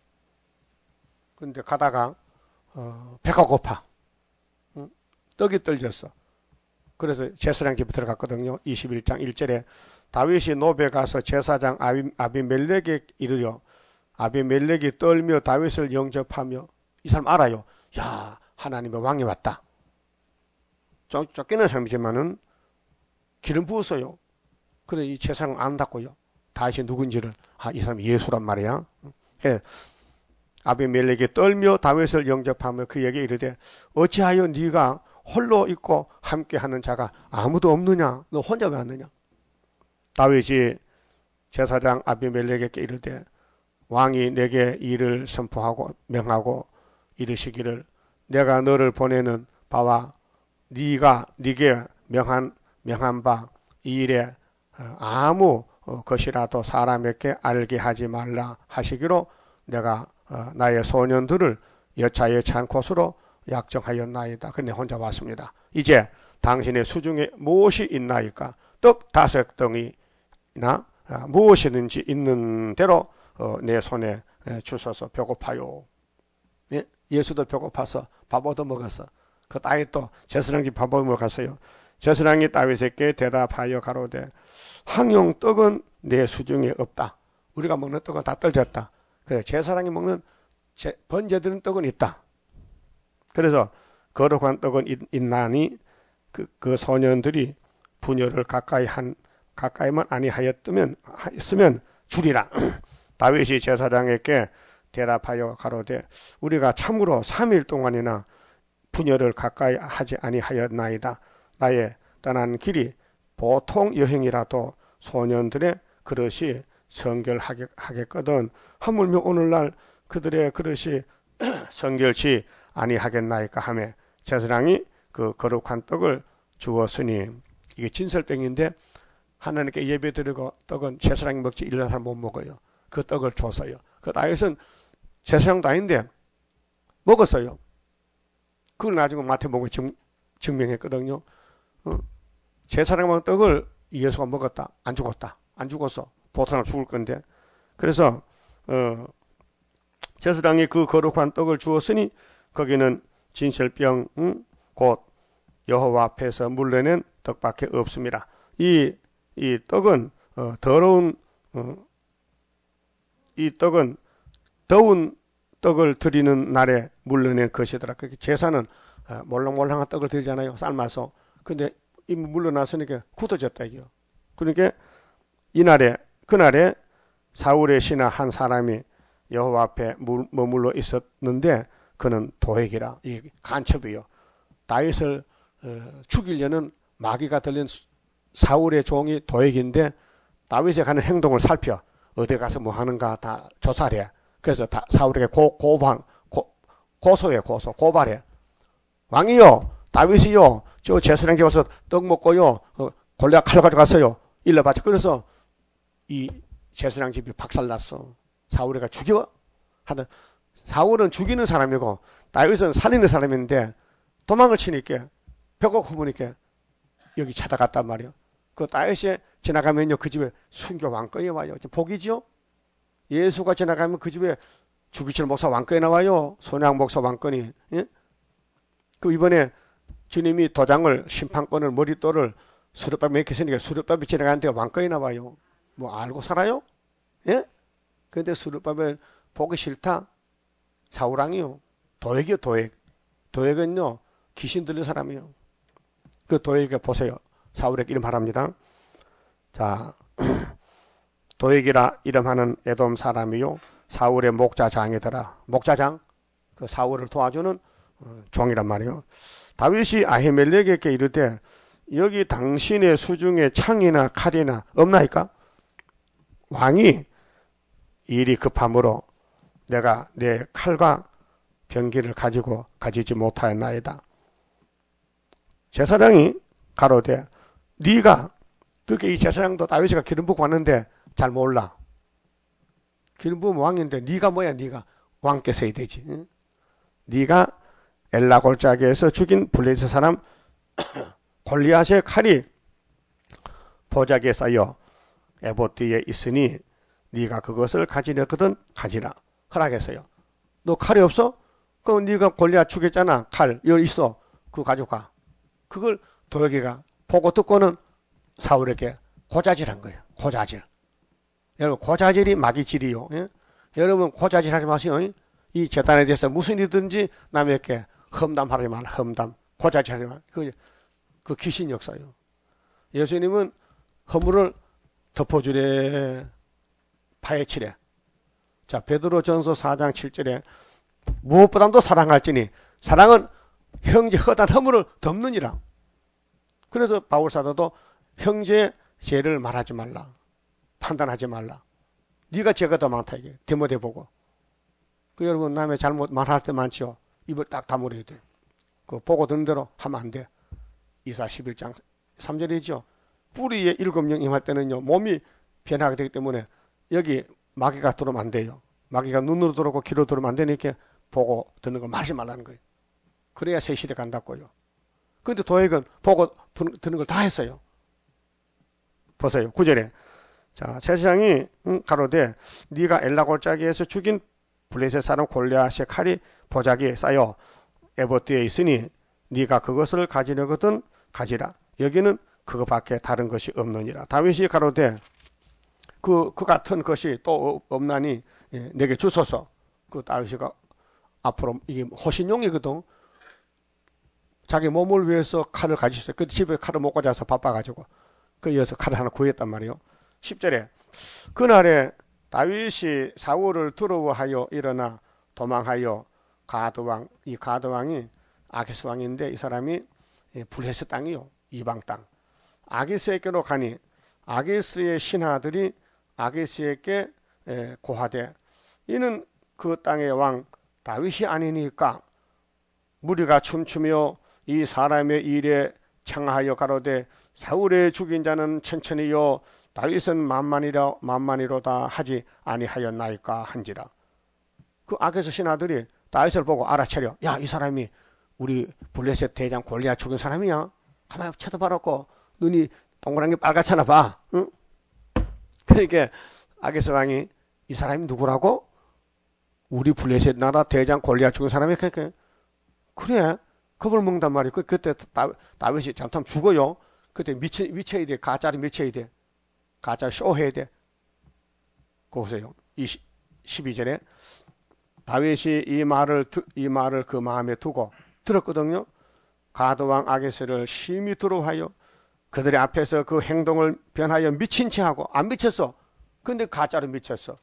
근데 가다가 어, 배가 고파. 응? 떡이 떨졌어. 그래서 제사장 집에 들어갔거든요. 이십일 장 일 절에 다윗이 노베 가서 제사장 아비, 아비멜렉에 이르려 아비멜렉이 떨며 다윗을 영접하며, 이 사람 알아요. 야, 하나님의 왕이 왔다. 쫓, 쫓기는 사람이지만은 기름 부었어요. 그래 이 제사장 안다고요. 다윗이 누군지를. 아, 이 사람이 예수란 말이야. 예. 아비멜렉이 떨며 다윗을 영접하며 그에게 이르되 어찌하여 네가 홀로 있고 함께하는 자가 아무도 없느냐? 너 혼자 왜 왔느냐? 다윗이 제사장 아비멜렉에게 이르되 왕이 내게 이를 선포하고 명하고 이르시기를 내가 너를 보내는 바와 네가 네게 명한 명한 바 이 일에 아무 것이라도 사람에게 알게 하지 말라 하시기로 내가 나의 소년들을 여차의 찬 곳으로 약정하였나이다. 근데 혼자 왔습니다. 이제 당신의 수중에 무엇이 있나이까? 떡 다섯 덩이나 무엇이든지 있는 대로 내 손에 주셔서 배고파요. 예? 예수도 배고파서 밥 얻어 먹었어. 그 다윗도 제사장 집 밥 얻어 먹었어요. 제사장이 다윗에게 대답하여 가로되 항용 떡은 내 수중에 없다. 우리가 먹는 떡은 다 떨어졌다. 그래, 제사장이 먹는 제, 번제드는 떡은 있다. 그래서 거룩한 떡은 있, 있나니 그, 그 소년들이 분열을 가까이 한 가까이만 아니하였으면 했으면 주리라. 다윗이 제사장에게 대답하여 가로되 우리가 참으로 삼 일 동안이나 분열을 가까이 하지 아니하였나이다. 나의 떠난 길이 보통 여행이라도 소년들의 그릇이 성결하겠거든 하물며 오늘날 그들의 그릇이 성결치 아니하겠나이까 하며 제사장이 그 거룩한 떡을 주었으니, 이게 진설병인데 하나님께 예배드리고 떡은 제사장이 먹지 일반 사람 못 먹어요. 그 떡을 줬어요. 그 다윗은 제사장도 아닌데 먹었어요. 그걸 나중에 마태복음에 증, 증명했거든요. 어? 제사장 먹은 떡을 예수가 먹었다. 안 죽었다. 안 죽었어. 보통은 죽을 건데. 그래서 어, 제사장이 그 거룩한 떡을 주었으니 거기는 진설병 응? 곧 여호와 앞에서 물려낸 떡밖에 없습니다. 이, 이 떡은 어, 더러운 어, 이 떡은 더운 떡을 드리는 날에 물려낸 것이더라. 그 제사는 어, 몰랑몰랑한 떡을 드리잖아요. 삶아서. 근데 이미 물러났으니까 굳어졌다 이게요. 그러니까 이날에 그날에 사울의 신하 한 사람이 여호와 앞에 머물러 있었는데 그는 도액이라, 이게 간첩이요. 다윗을 어, 죽이려는 마귀가 들린 사울의 종이 도액인데 다윗에 가는 행동을 살펴 어디 가서 뭐 하는가 다 조사를 해. 그래서 다 사울에게 고, 고방, 고, 고소해 고소 고발해. 왕이요, 다윗이요, 저 제사장 집에 와서 떡 먹고요 어, 골리앗 칼 가져갔어요. 일러봤죠. 그래서 이 제사장 집이 박살났어. 사울이가 죽여 하던, 사울은 죽이는 사람이고 다윗은 살리는 사람인데 도망을 치니까 벽을 허무니까 여기 찾아갔단 말이에요. 그 다윗이 지나가면요 그 집에 순교 왕권이 와요. 복이죠. 예수가 지나가면 그 집에 주기철 목사 왕권이 나와요. 손양 목사 왕권이. 예? 그 이번에 주님이 도장을 심판권을 머릿돌을 수렵밥에 맥혔으니까 수렵밥이 지나가는데 왕권이 나와요. 뭐 알고 살아요? 예? 근데 수렵밥을 보기 싫다? 사울왕이요. 도액이요, 도액. 도액은요, 귀신 들린 사람이요. 그 도액에 보세요. 사울에게 이름 하랍니다. 자, 도액이라 이름하는 에돔 사람이요. 사울의 목자장이더라. 목자장? 그 사울을 도와주는 어, 종이란 말이요. 다윗이 아히멜렉에게 이르되 여기 당신의 수중에 창이나 칼이나 없나이까? 왕이 일이 급함으로 내가 내 칼과 병기를 가지고 가지지 못하였나이다. 제사장이 가로되 네가, 그게 이 제사장도 다윗이가 기름 붓고 왔는데 잘 몰라. 기름 부으면 왕인데 네가 뭐야, 네가 왕께서 해야 되지. 응? 네가 엘라 골짜기에서 죽인 블레셋 사람 골리앗의 칼이 보자기에 쌓여 에봇 뒤에 있으니 네가 그것을 가지려거든 가지라 허락했어요. 너 칼이 없어? 그럼 네가 골리앗 죽였잖아. 칼 여기 있어. 그거 가져가. 그걸 도역이가 보고 듣고는 사울에게 고자질한 거예요. 고자질. 여러분 고자질이 마귀질이요. 예? 여러분 고자질 하지 마세요. 예? 이 재단에 대해서 무슨 일이든지 남에게 험담하지 말라. 험담. 고자질 하지 말라. 그, 그 귀신 역사예요. 예수님은 허물을 덮어주래, 파헤치래. 자, 베드로전서 사 장 칠 절에 무엇보다도 사랑할지니 사랑은 형제 허단 허물을 덮느니라. 그래서 바울 사도도 형제의 죄를 말하지 말라, 판단하지 말라. 네가 죄가 더 많다 이게 디모데 보고. 그 여러분 남의 잘못 말할 때 많지요. 입을 딱 다물어야 돼. 그 보고 듣는 대로 하면 안 돼. 이사 십일 장 삼 절이죠. 뿌리에 일곱 령 임할 때는요 몸이 변하게 되기 때문에 여기 마귀가 들어오면 안 돼요. 마귀가 눈으로 들어오고 귀로 들어오면 안 되니까 보고 듣는 걸 말하지 말라는 거예요. 그래야 새 시대 간다고요. 근데 도액은 보고 듣는 걸 다 했어요. 보세요. 구 절에 자, 제사장이 응, 가로되 네가 엘라 골짜기에서 죽인 블레셋 사람 골리앗의 칼이 보자기에 쌓여 에봇 뒤에 있으니 네가 그것을 가지려거든 가지라. 여기는 그것밖에 다른 것이 없느니라. 다윗이 가로되 그, 그 같은 것이 또 없나니 예, 내게 주소서. 그 다윗이가 앞으로 이게 호신용이거든. 자기 몸을 위해서 칼을 가지고 있어요. 그 집에 칼을 못 가져와서 바빠가지고 그 이어서 칼을 하나 구했단 말이에요. 십 절에 그날에 다윗이 사울을 두려워하여 일어나 도망하여 가드왕, 이 가드왕이 아기스 왕인데 이 사람이 블레셋 땅이요, 이방 땅. 아기스에게로 가니 아기스의 신하들이 아기스에게 고하되 이는 그 땅의 왕 다윗이 아니니까 무리가 춤추며 이 사람의 일에 청하여 가로되 사울의 죽인 자는 천천히요 다윗은 만만이라 만만이로다 하지 아니하였나이까 한지라. 그 아기스 신하들이 다윗을 보고 알아차려, 야, 이 사람이 우리 블레셋 대장 골리앗 죽인 사람이야. 가만히 쳐다봐놓고 눈이 동그란 게 빨갛잖아 봐. 응? 그러니까 아기스 왕이 이 사람이 누구라고? 우리 블레셋 나라 대장 골리앗 죽인 사람이. 그러니까 그래, 겁을 먹는단 말이야. 그, 그때 다, 다윗이 잠깐 죽어요. 그때 미쳐, 미쳐야 돼. 가짜로 미쳐야 돼. 가짜 쇼해야 돼. 그거 보세요. 십이 절에 다윗이 이 말을, 이 말을 그 마음에 두고 들었거든요. 가드왕 아기스를 심히 두려워하여 그들의 앞에서 그 행동을 변하여 미친 채 하고, 안 미쳤어. 근데 가짜로 미쳤어.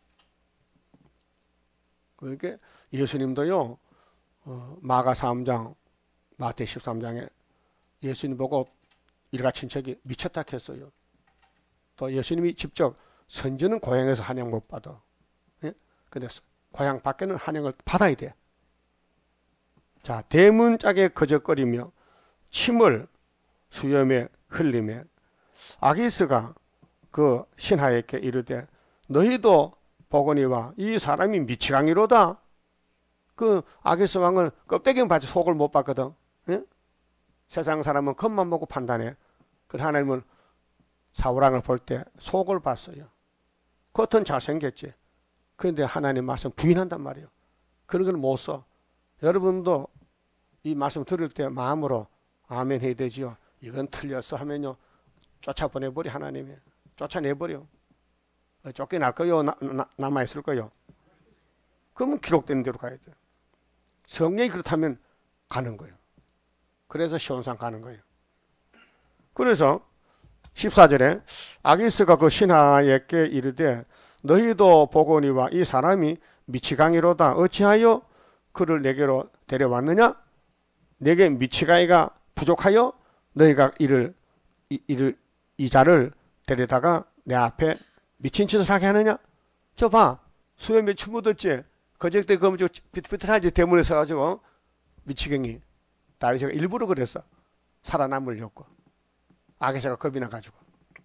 그러니까 예수님도요, 어, 마가 삼 장, 마태 십삼 장에 예수님 보고 일가 친척이 미쳤다 했어요. 또 예수님이 직접 선지는 고향에서 환영 못 받아. 예? 근데 고향 밖에는 환영을 받아야 돼. 자, 대문짝에 거적거리며 침을 수염에 흘리며 아기스가 그 신하에게 이르되 너희도 보거니와 이 사람이 미치광이로다. 그 아기스 왕은 껍데기만 봤지 속을 못 봤거든. 예? 세상 사람은 겉만 보고 판단해. 그 하나님은 사울왕을 볼 때 속을 봤어요. 겉은 잘생겼지. 그런데 하나님 말씀 부인한단 말이에요. 그런 걸 못 써. 여러분도 이 말씀 들을 때 마음으로 아멘 해야 되지요. 이건 틀렸어 하면요, 쫓아보내버려. 하나님이 쫓아내버려. 쫓겨날 거요, 나, 나, 남아있을 거요. 그러면 기록된 대로 가야 돼요. 성령이 그렇다면 가는 거예요. 그래서 시온산 가는 거예요. 그래서 십사 절에 아기스가 그 신하에게 이르되 너희도 보거니와 이 사람이 미치광이로다. 어찌하여 그를 내게로 데려왔느냐? 내게 미치광이가 부족하여 너희가 이를 이, 이를 이 자를 데려다가 내 앞에 미친 짓을 하게 하느냐? 저 봐, 수염에 춤 묻었지. 거적대 그러면 좀 비틀비틀하지. 대문에 서가지고 미치광이. 다윗이가 일부러 그랬어. 살아남으려고. 아기스가 겁이 나가지고.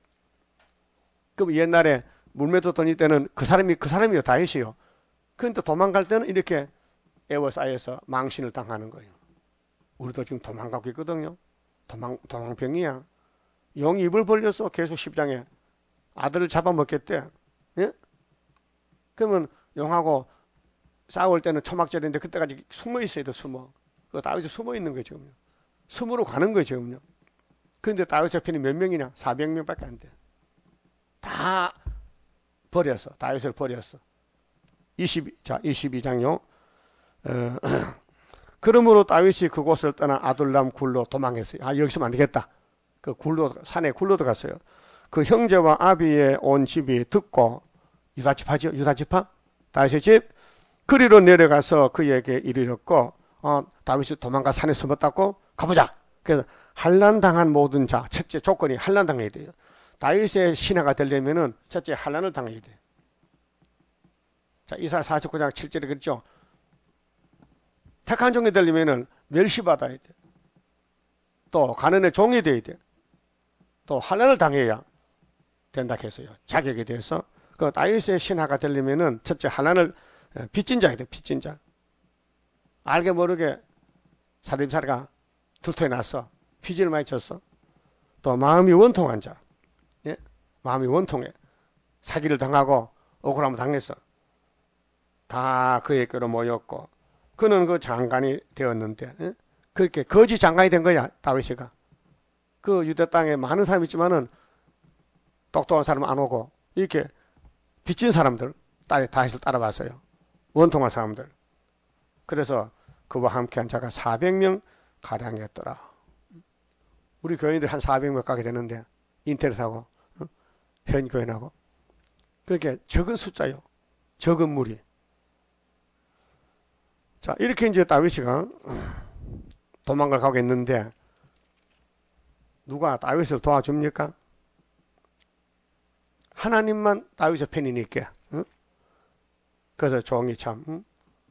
그럼 옛날에 물매도 던질 때는 그 사람이 그 사람이요, 다윗이요. 그런데 도망갈 때는 이렇게 에워싸여서 망신을 당하는 거예요. 우리도 지금 도망가고 있거든요. 도망 도망병이야. 용이 입을 벌렸어. 계속 십 장에 아들을 잡아먹겠대. 예? 그러면 용하고 싸울 때는 초막절인데 그때까지 숨어 있어야 돼. 숨어. 그 다윗이 숨어 있는 거예요 지금요. 숨으로 가는 거예요 지금요. 그런데 다윗의 편이 몇 명이냐? 사백 명밖에 안 돼. 다 버렸어. 다윗을 버렸어. 이십, 자, 이십이 장요. 어, 그러므로 다윗이 그곳을 떠나 아둘람 굴로 도망했어요. 아, 여기서는 안 되겠다. 그 굴로, 산에 굴로 들어갔어요. 그 형제와 아비의 온 집이 듣고, 유다집 하죠? 유다집하? 다윗의 집? 그리로 내려가서 그에게 이르렀고, 어, 다윗이 도망가 산에 숨었다고? 가보자! 그래서 한란당한 모든 자, 첫째 조건이 한란당해야 돼요. 다윗의 신하가 되려면은 첫째 한란을 당해야 돼. 자, 이사 사십구 장 칠 절에 그랬죠. 택한 종이 되려면은 멸시받아야 돼. 또 가난의 종이 돼야 돼. 또 한란을 당해야 된다 했어요. 자격에 대해서. 그 다윗의 신하가 되려면은 첫째 한란을 빚진 자야 돼. 빚진 자. 알게 모르게 살림살이가 들통이 났어. 빚을 많이 졌어. 또 마음이 원통한 자. 예? 마음이 원통해. 사기를 당하고 억울함을 당했어. 다 그에게로 모였고 그는 그 장관이 되었는데 예? 그렇게 거지 장관이 된 거야. 다윗이가. 그 유대 땅에 많은 사람이 있지만은 똑똑한 사람 안 오고 이렇게 빚진 사람들 다윗을 따라왔어요. 원통한 사람들. 그래서 그와 함께한 자가 사백 명 가량이었더라. 우리 교인들 한 사백 명 가게 되는데 인터넷하고 어? 현 교인하고 그렇게 적은 숫자요. 적은 무리. 자, 이렇게 이제 다윗이가 도망을 가고 있는데 누가 다윗을 도와줍니까? 하나님만 다윗의 편이니까. 응? 그래서 종이 참 응?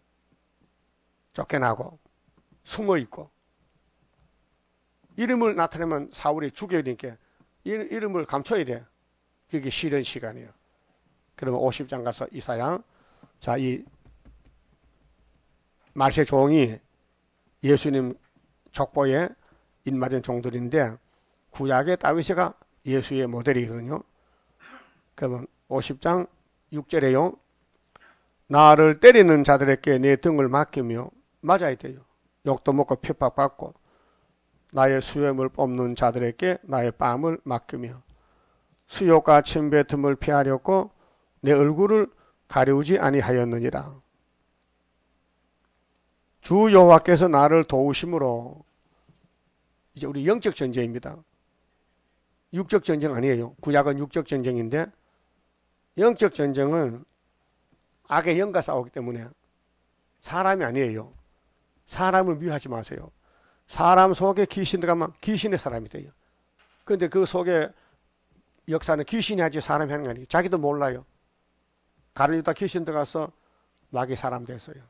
쫓겨나고 숨어있고 이름을 나타내면 사울이 죽여니까 이름을 감춰야 돼. 그게 싫은 시간이에요. 그러면 오십 장 가서 이사야, 자, 이 말세 종이 예수님 족보에 인마된 종들인데 구약의 다윗이가 예수의 모델이거든요. 그러면 오십 장 육 절에요. 나를 때리는 자들에게 내 등을 맡기며 맞아야 돼요. 욕도 먹고 핍박받고 나의 수염을 뽑는 자들에게 나의 뺨을 맡기며 수욕과 침뱉음을 피하려고 내 얼굴을 가리우지 아니하였느니라. 주 여호와께서 나를 도우심으로 이제 우리 영적 전쟁입니다. 육적 전쟁 아니에요. 구약은 육적 전쟁인데 영적 전쟁은 악의 영과 싸우기 때문에 사람이 아니에요. 사람을 미워하지 마세요. 사람 속에 귀신 들어가면 귀신의 사람이 돼요. 그런데 그 속에 역사는 귀신이 하지 사람이 하는 게 아니에요. 자기도 몰라요. 가르치다 귀신 들어가서 마귀 사람 됐어요.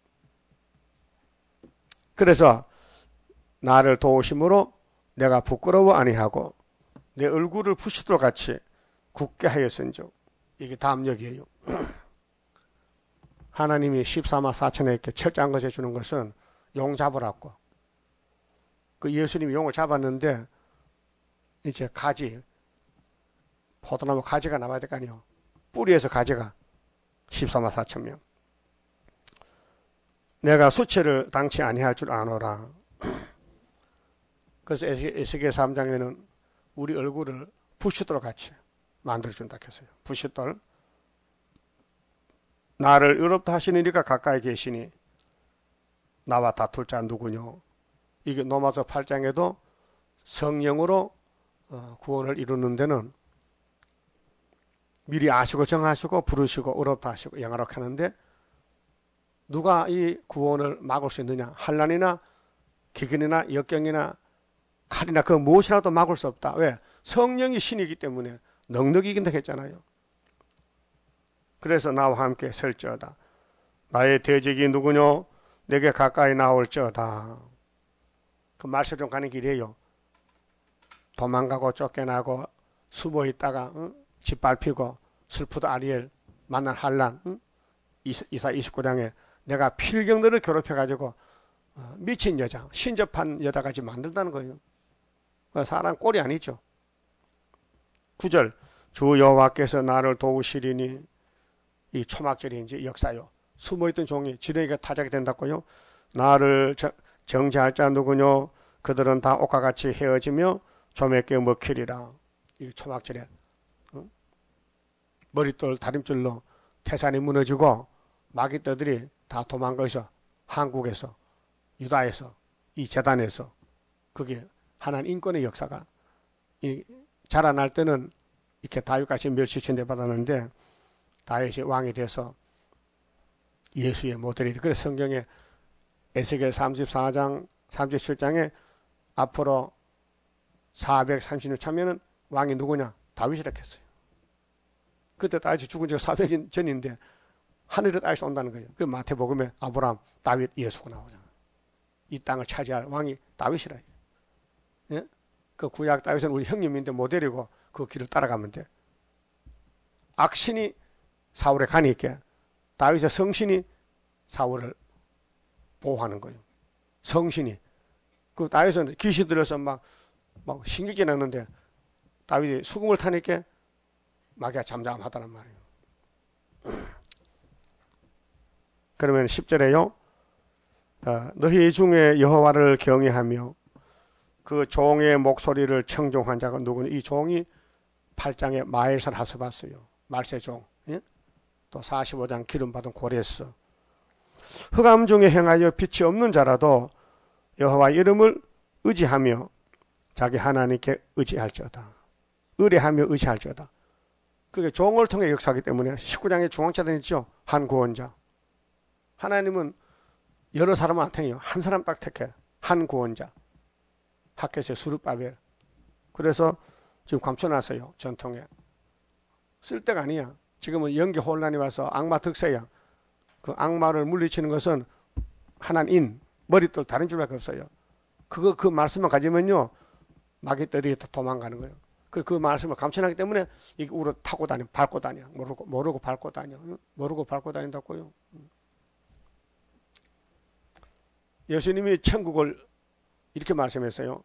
그래서 나를 도우심으로 내가 부끄러워 아니하고 내 얼굴을 부시도록 같이 굳게 하였은즉 이게 다음 역이에요. 하나님이 십사만 사천에게 철저한 것을 주는 것은 용 잡으라고. 그 예수님이 용을 잡았는데 이제 가지, 포도나무 가지가 나와야 될 거 아니에요. 뿌리에서 가지가 십사만 사천 명. 내가 수치를 당치 아니할 줄 아노라. 그래서 에스겔 삼 장에는 우리 얼굴을 부싯돌 같이 만들어준다 했어요. 부싯돌. 나를 의롭다 하시는 이가 가까이 계시니 나와 다툴 자 누구뇨. 이게 로마서 팔 장에도 성령으로 구원을 이루는 데는 미리 아시고 정하시고 부르시고 의롭다 하시고 영화롭게 하는데 누가 이 구원을 막을 수 있느냐. 환난이나 기근이나 역경이나 칼이나 그 무엇이라도 막을 수 없다. 왜? 성령이 신이기 때문에 넉넉히 이긴다 했잖아요. 그래서 나와 함께 설지어다. 나의 대적이 누구뇨? 내게 가까이 나올지어다. 그 말세종 가는 길이에요. 도망가고 쫓겨나고 숨어 있다가 응? 짓밟히고 슬프도 아리엘 만난 한란 응? 이사 이십구 장에 내가 필경들을 괴롭혀가지고 어, 미친 여자, 신접한 여자까지 만든다는 거예요. 사람 꼴이 아니죠. 구 절 주 여호와께서 나를 도우시리니 이 초막절이 이제 역사요. 숨어있던 종이 지렁이가 타작이 된다고요. 나를 저, 정죄할 자 누구뇨? 그들은 다 옷과 같이 헤어지며 조맥게 먹히리라. 이 초막절에 어? 머릿돌 다림줄로 태산이 무너지고 마귀떼들이 다 도망가서 한국에서 유다에서 이 재단에서 그게 하나님 인권의 역사가 이 자라날 때는 이렇게 다윗같이 멸시천대 받았는데 다윗이 왕이 돼서 예수의 모델이 돼. 그래서 성경에 에스겔 삼십사 장 삼십칠 장에 앞으로 사백삼십 년 차면은 왕이 누구냐? 다윗이라고 했어요. 그때 다윗이 죽은 지가 사백 년 전인데 하늘에 다윗이 온다는 거예요. 그 마태복음에 아브라함, 다윗, 예수가 나오잖아. 이 땅을 차지할 왕이 다윗이라. 예? 그 구약 다윗은 우리 형님인데 모델이고 그 길을 따라가면 돼. 악신이 사울에 가니까 다윗의 성신이 사울을 보호하는 거예요. 성신이. 그 다윗은 귀신 들어서 막, 막 신경질 났는데 다윗이 수금을 타니까 마귀가 잠잠하다는 말이에요. 그러면 십 절에요. 어, 너희 중에 여호와를 경외하며 그 종의 목소리를 청종한 자가 누구니? 이 종이 팔 장에 마엘살 하스바스요. 말세종. 예? 또 사십오 장 기름받은 고레스. 흑암 중에 행하여 빛이 없는 자라도 여호와 이름을 의지하며 자기 하나님께 의지할지어다. 의뢰하며 의지할지어다. 그게 종을 통해 역사하기 때문에 십구 장에 중앙재단 있죠. 한 구원자. 하나님은 여러 사람을 안 택해요. 한 사람 딱 택해. 한 구원자. 학교에서 수르바벨. 그래서 지금 감춰놨어요. 전통에. 쓸 데가 아니야. 지금은 연기 혼란이 와서 악마 득세야. 그 악마를 물리치는 것은 하나님 머릿돌 다른 줄밖에 없어요. 그거 그 말씀만 가지면요 마귀들이 도망가는 거예요. 그, 그 말씀을 감춰놨기 때문에 이게 우로 타고 다녀, 밟고 다녀, 모르고 모르고 밟고 다녀, 모르고 밟고 다닌다고요. 예수님이 천국을 이렇게 말씀했어요.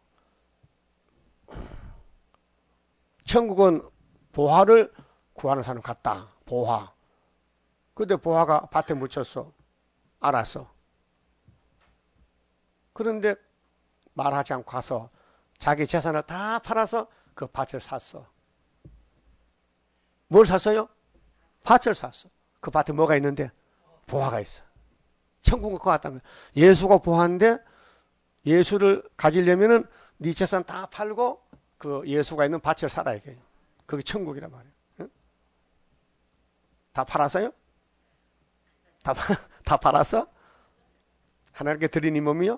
천국은 보화를 구하는 사람 같다. 보화. 근데 보화가 밭에 묻혔어. 알았어. 그런데 말하지 않고 가서 자기 재산을 다 팔아서 그 밭을 샀어. 뭘 샀어요? 밭을 샀어. 그 밭에 뭐가 있는데? 보화가 있어. 천국은 그거 같다면 예수가 보화인데 예수를 가지려면은 네 재산 다 팔고 그 예수가 있는 밭을 살아야 돼요. 그게 천국이란 말이에요. 응? 다 팔았어요? 다, 다 팔았어? 하나님께 드린 이 몸이요?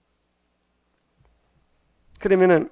그러면은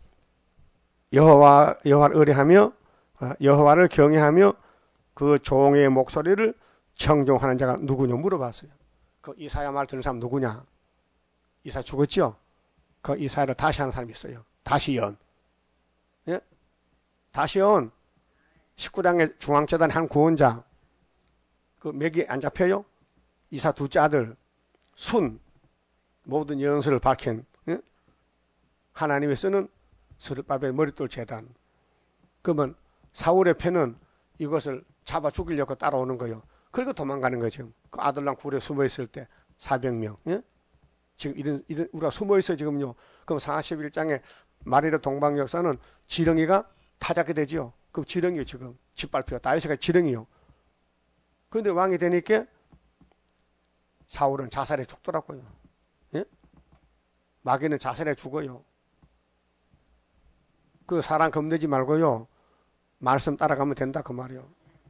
여호와 여호와를 의뢰하며 여호와를 경외하며 그 종의 목소리를 청종하는 자가 누구냐 물어봤어요. 그 이사야 말 듣는 사람 누구냐? 이사 죽었죠? 그 이사야를 다시 하는 사람이 있어요. 다시 연. 예? 다시 연. 십구 장의 중앙재단의 한 구원자. 그 맥이 안 잡혀요? 이사 둘째 아들 순 모든 영설을 밝힌 예? 하나님이 쓰는 스룹바벨 머릿돌 재단. 그러면 사울의 패는 이것을 잡아 죽이려고 따라오는 거예요. 그리고 도망가는 거죠. 그 아들랑 굴에 숨어 있을 때 사백 명. 예? 지금 이런 이런 우리가 숨어 있어 지금요. 그럼 사십일 장의 마리아 동방 역사는 지렁이가 타작이 되지요. 그럼 지렁이 지금 짓밟혀. 다윗이가 지렁이요. 그런데 왕이 되니까 사울은 자살해 죽더라고요. 예? 마귀는 자살해 죽어요. 그 사람 겁내지 말고요. 말씀 따라가면 된다 그 말이요.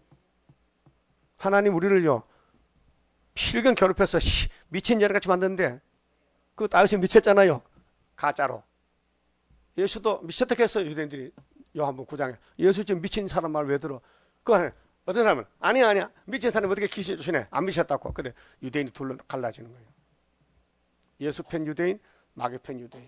하나님 우리를요. 필경 괴롭혀서 시, 미친 여러같이 만드는데 그 다윗이 미쳤잖아요. 가짜로. 예수도 미쳤다고 했어요. 유대인들이 요한복음 구 장에. 예수 지금 미친 사람 말 왜 들어? 그 안에 어떤 사람은 아니야 아니야 미친 사람이 어떻게 귀신 주시네 안 미쳤다고. 그래 유대인이 둘로 갈라지는 거예요. 예수 편 유대인 마귀 편 유대인.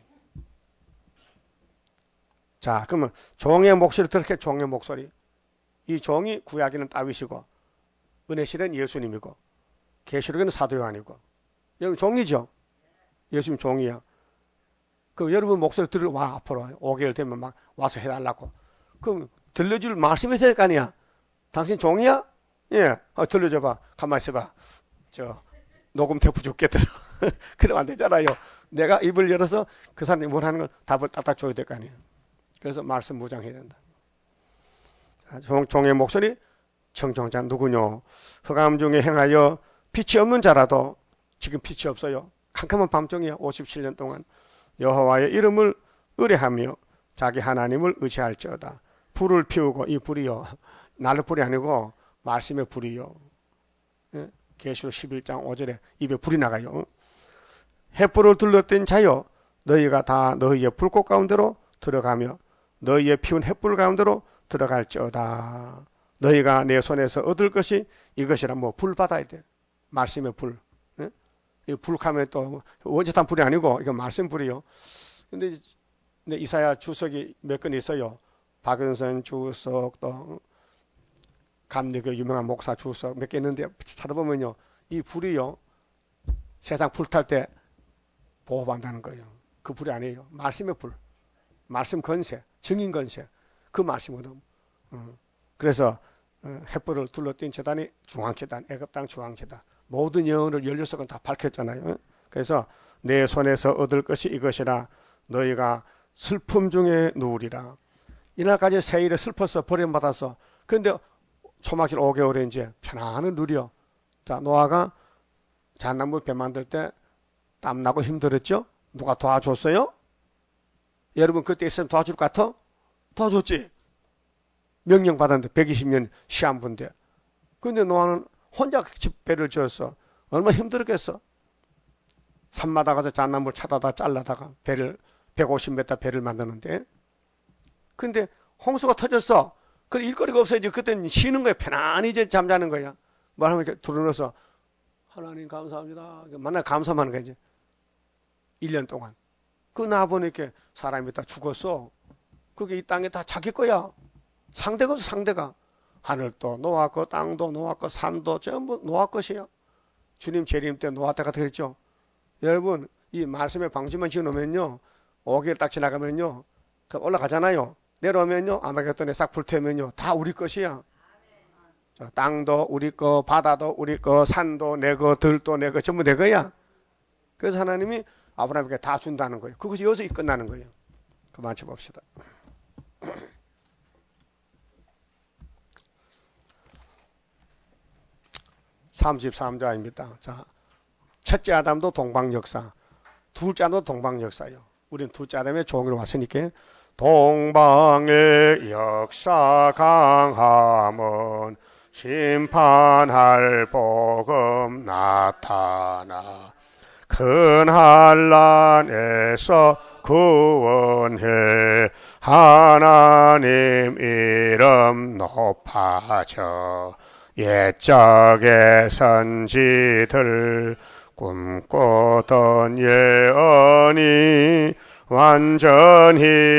자 그러면 종의 목소리 들게 종의 목소리. 이 종이 구약에는 다윗이고 은혜실은 예수님이고 계시록에는 사도 요한이고 여러분 종이죠. 예수님 종이야. 그 여러분 목소리 들어와 앞으로 오 개월 되면 막 와서 해달라고. 그럼 들려줄 말씀이 있을 거 아니야. 당신 종이야? 예. 어, 들려줘봐. 가만히 있어봐. 저 녹음 테이프 죽겠더라. 그러면 안 되잖아요. 내가 입을 열어서 그 사람이 원하는 걸 답을 딱딱 줘야 될 거 아니에요. 그래서 말씀 무장해야 된다. 종, 종의 목소리 청정자 누구뇨? 흑암 중에 행하여 빛이 없는 자라도 지금 빛이 없어요. 캄캄한 밤중이야. 오십칠 년 동안 여호와의 이름을 의뢰하며 자기 하나님을 의지할지어다. 불을 피우고 이 불이요. 난로 불이 아니고 말씀의 불이요. 예? 계시록 십일 장 오 절에 입에 불이 나가요. 횃불을 둘러댄 자여 너희가 다 너희의 불꽃 가운데로 들어가며 너희의 피운 횃불 가운데로 들어갈지어다. 너희가 내 손에서 얻을 것이 이것이라. 뭐 불 받아야 돼. 말씀의 불. 예? 이 불하면 또 원젓한 불이 아니고 이거 말씀 불이요. 근데 이사야 주석이 몇 건 있어요. 박은선 주석 또 감리교 유명한 목사 주석 몇 개 있는데 찾아보면요. 이 불이요. 세상 불탈 때 보호받는다는 거예요. 그 불이 아니에요. 말씀의 불. 말씀 건세. 증인 건세. 그 말씀이거든. 어. 그래서 어, 횃불을 둘러띈 재단이 중앙재단, 애굽 땅 중앙재단. 모든 영혼을 열여섯 건 다 밝혔잖아요. 그래서 내 손에서 얻을 것이 이것이라. 너희가 슬픔 중에 누우리라. 이날까지 세일에 슬퍼서 버림받아서 그런데 초막일 오 개월에 이제 편안히 누려. 자, 노아가 잣나무 배 만들 때 땀나고 힘들었죠? 누가 도와줬어요? 여러분 그때 있으면 도와줄 것 같아? 도와줬지? 명령받았는데 백이십 년 시한부인데. 근데 노아는 혼자 집배를 지었어. 얼마나 힘들었겠어. 산마다 가서 잣나무를 찾아다 잘라다가 배를 백오십 미터 배를 만드는데, 근데 홍수가 터졌어. 그래 일거리가 없어야지. 그때는 쉬는 거야. 편안히 이제 잠자는 거야. 말하면 이렇게 들어넣어서 하나님 감사합니다. 만나 감사하는 거야 이제. 일 년 동안. 그 나보니까 사람이 다 죽었어. 그게 이 땅에 다 자기 거야. 상대가 없어 상대가. 하늘도 노아 거, 땅도 노아 거, 산도 전부 노아 것이야. 주님 재림 때 노아 때가 그랬죠. 여러분 이 말씀의 방지만 지어놓으면요, 오 개월 딱 지나가면요, 그 올라가잖아요. 내려오면요, 아마겟돈에 싹 불태우면요, 다 우리 것이야. 자, 땅도 우리 거, 바다도 우리 거, 산도 내 거, 들도 내 거, 전부 내 거야. 그래서 하나님이 아브라함에게 다 준다는 거예요. 그것이 여기서 끝나는 거예요. 그만 쳐봅시다. 삼십삼 자입니다. 자, 첫째 아담도 동방역사, 둘째 아담도 동방역사요. 우린 둘째 아담의 종으로 왔으니까 동방의 역사 강함은 심판할 복음 나타나 큰 한란에서 구원해 하나님 이름 높아져 옛적의 선지들 꿈꾸던 예언이 완전히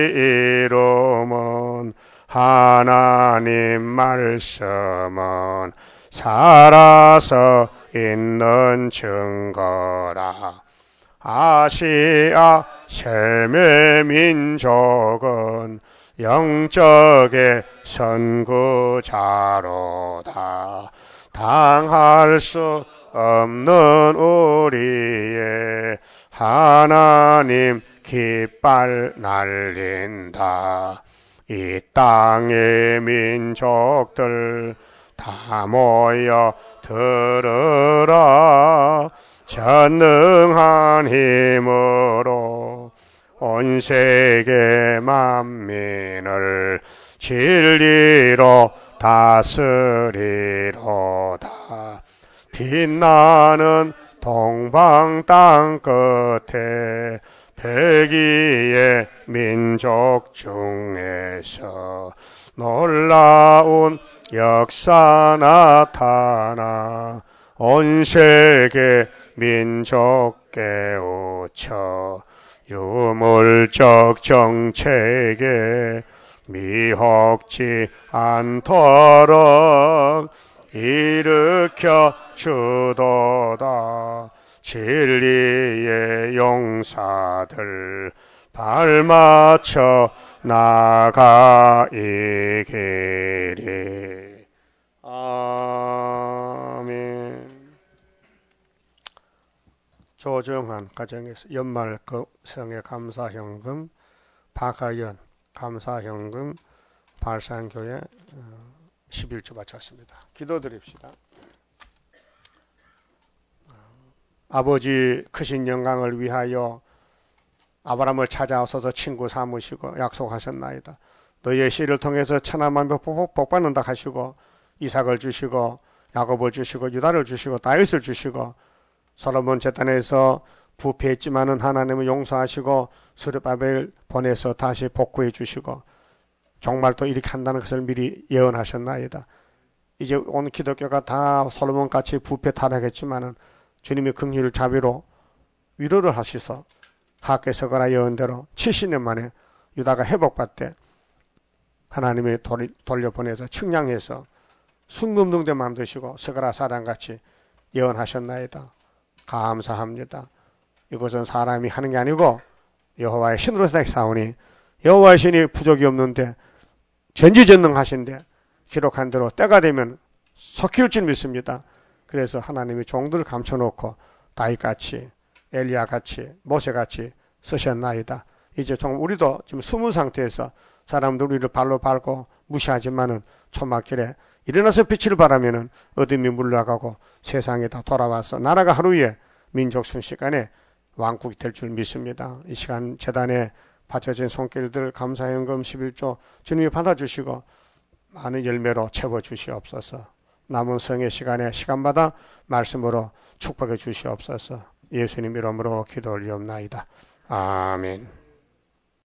이루면 하나님 말씀은 살아서 있는 증거라. 아시아 셀메 민족은 영적의 선구자로다. 당할 수 없는 우리의 하나님 깃발 날린다. 이 땅의 민족들 다 모여 들으라. 전능한 힘으로 온 세계 만민을 진리로 다스리로다. 빛나는 동방 땅 끝에 백이의 민족 중에서 놀라운 역사 나타나 온 세계 민족 깨우쳐 유물적 정책에 미혹지 않도록 일으켜 주도다. 진리의 용사들 발맞춰 나가 이 길이. 아멘. 조정한 가정에서 연말 성의 감사현금, 박하연 감사현금, 발산교회 십일 조 바쳤습니다. 기도드립시다. 아버지 크신 영광을 위하여 아브라함을 찾아오셔서 친구 삼으시고 약속하셨나이다. 너희의 씨를 통해서 천하만국 복받는다 하시고 이삭을 주시고 야곱을 주시고 유다를 주시고 다윗을 주시고 솔로몬 제단에서 부패했지만은 하나님을 용서하시고 스룹바벨 보내서 다시 복구해 주시고 정말 또 이렇게 한다는 것을 미리 예언하셨나이다. 이제 온 기독교가 다 솔로몬같이 부패 타락했지만은 주님의 긍휼 자비로 위로를 하시서 학개서거라 예언대로 칠십 년 만에 유다가 회복받되 하나님이 돌려보내서 측량해서 순금등대 만드시고 서가라 사람같이 예언하셨나이다. 감사합니다. 이것은 사람이 하는 게 아니고 여호와의 신으로 사오니 여호와의 신이 부족이 없는데 전지전능하신데 기록한 대로 때가 되면 섞일 줄 믿습니다. 그래서 하나님이 종들을 감춰놓고 다윗같이 엘리야같이 모세같이 쓰셨나이다. 이제 좀 우리도 지금 숨은 상태에서 사람들 우리를 발로 밟고 무시하지만은 초막길에 일어나서 빛을 발하면은 어둠이 물러가고 세상에 다 돌아와서 나라가 하루에 민족 순식간에 왕국이 될 줄 믿습니다. 이 시간 재단에 바쳐진 손길들 감사현금 십일 조 주님이 받아주시고 많은 열매로 채워 주시옵소서. 남은 성의 시간에 시간마다 말씀으로 축복해 주시옵소서. 예수님 이름으로 기도 올리옵나이다. 아멘.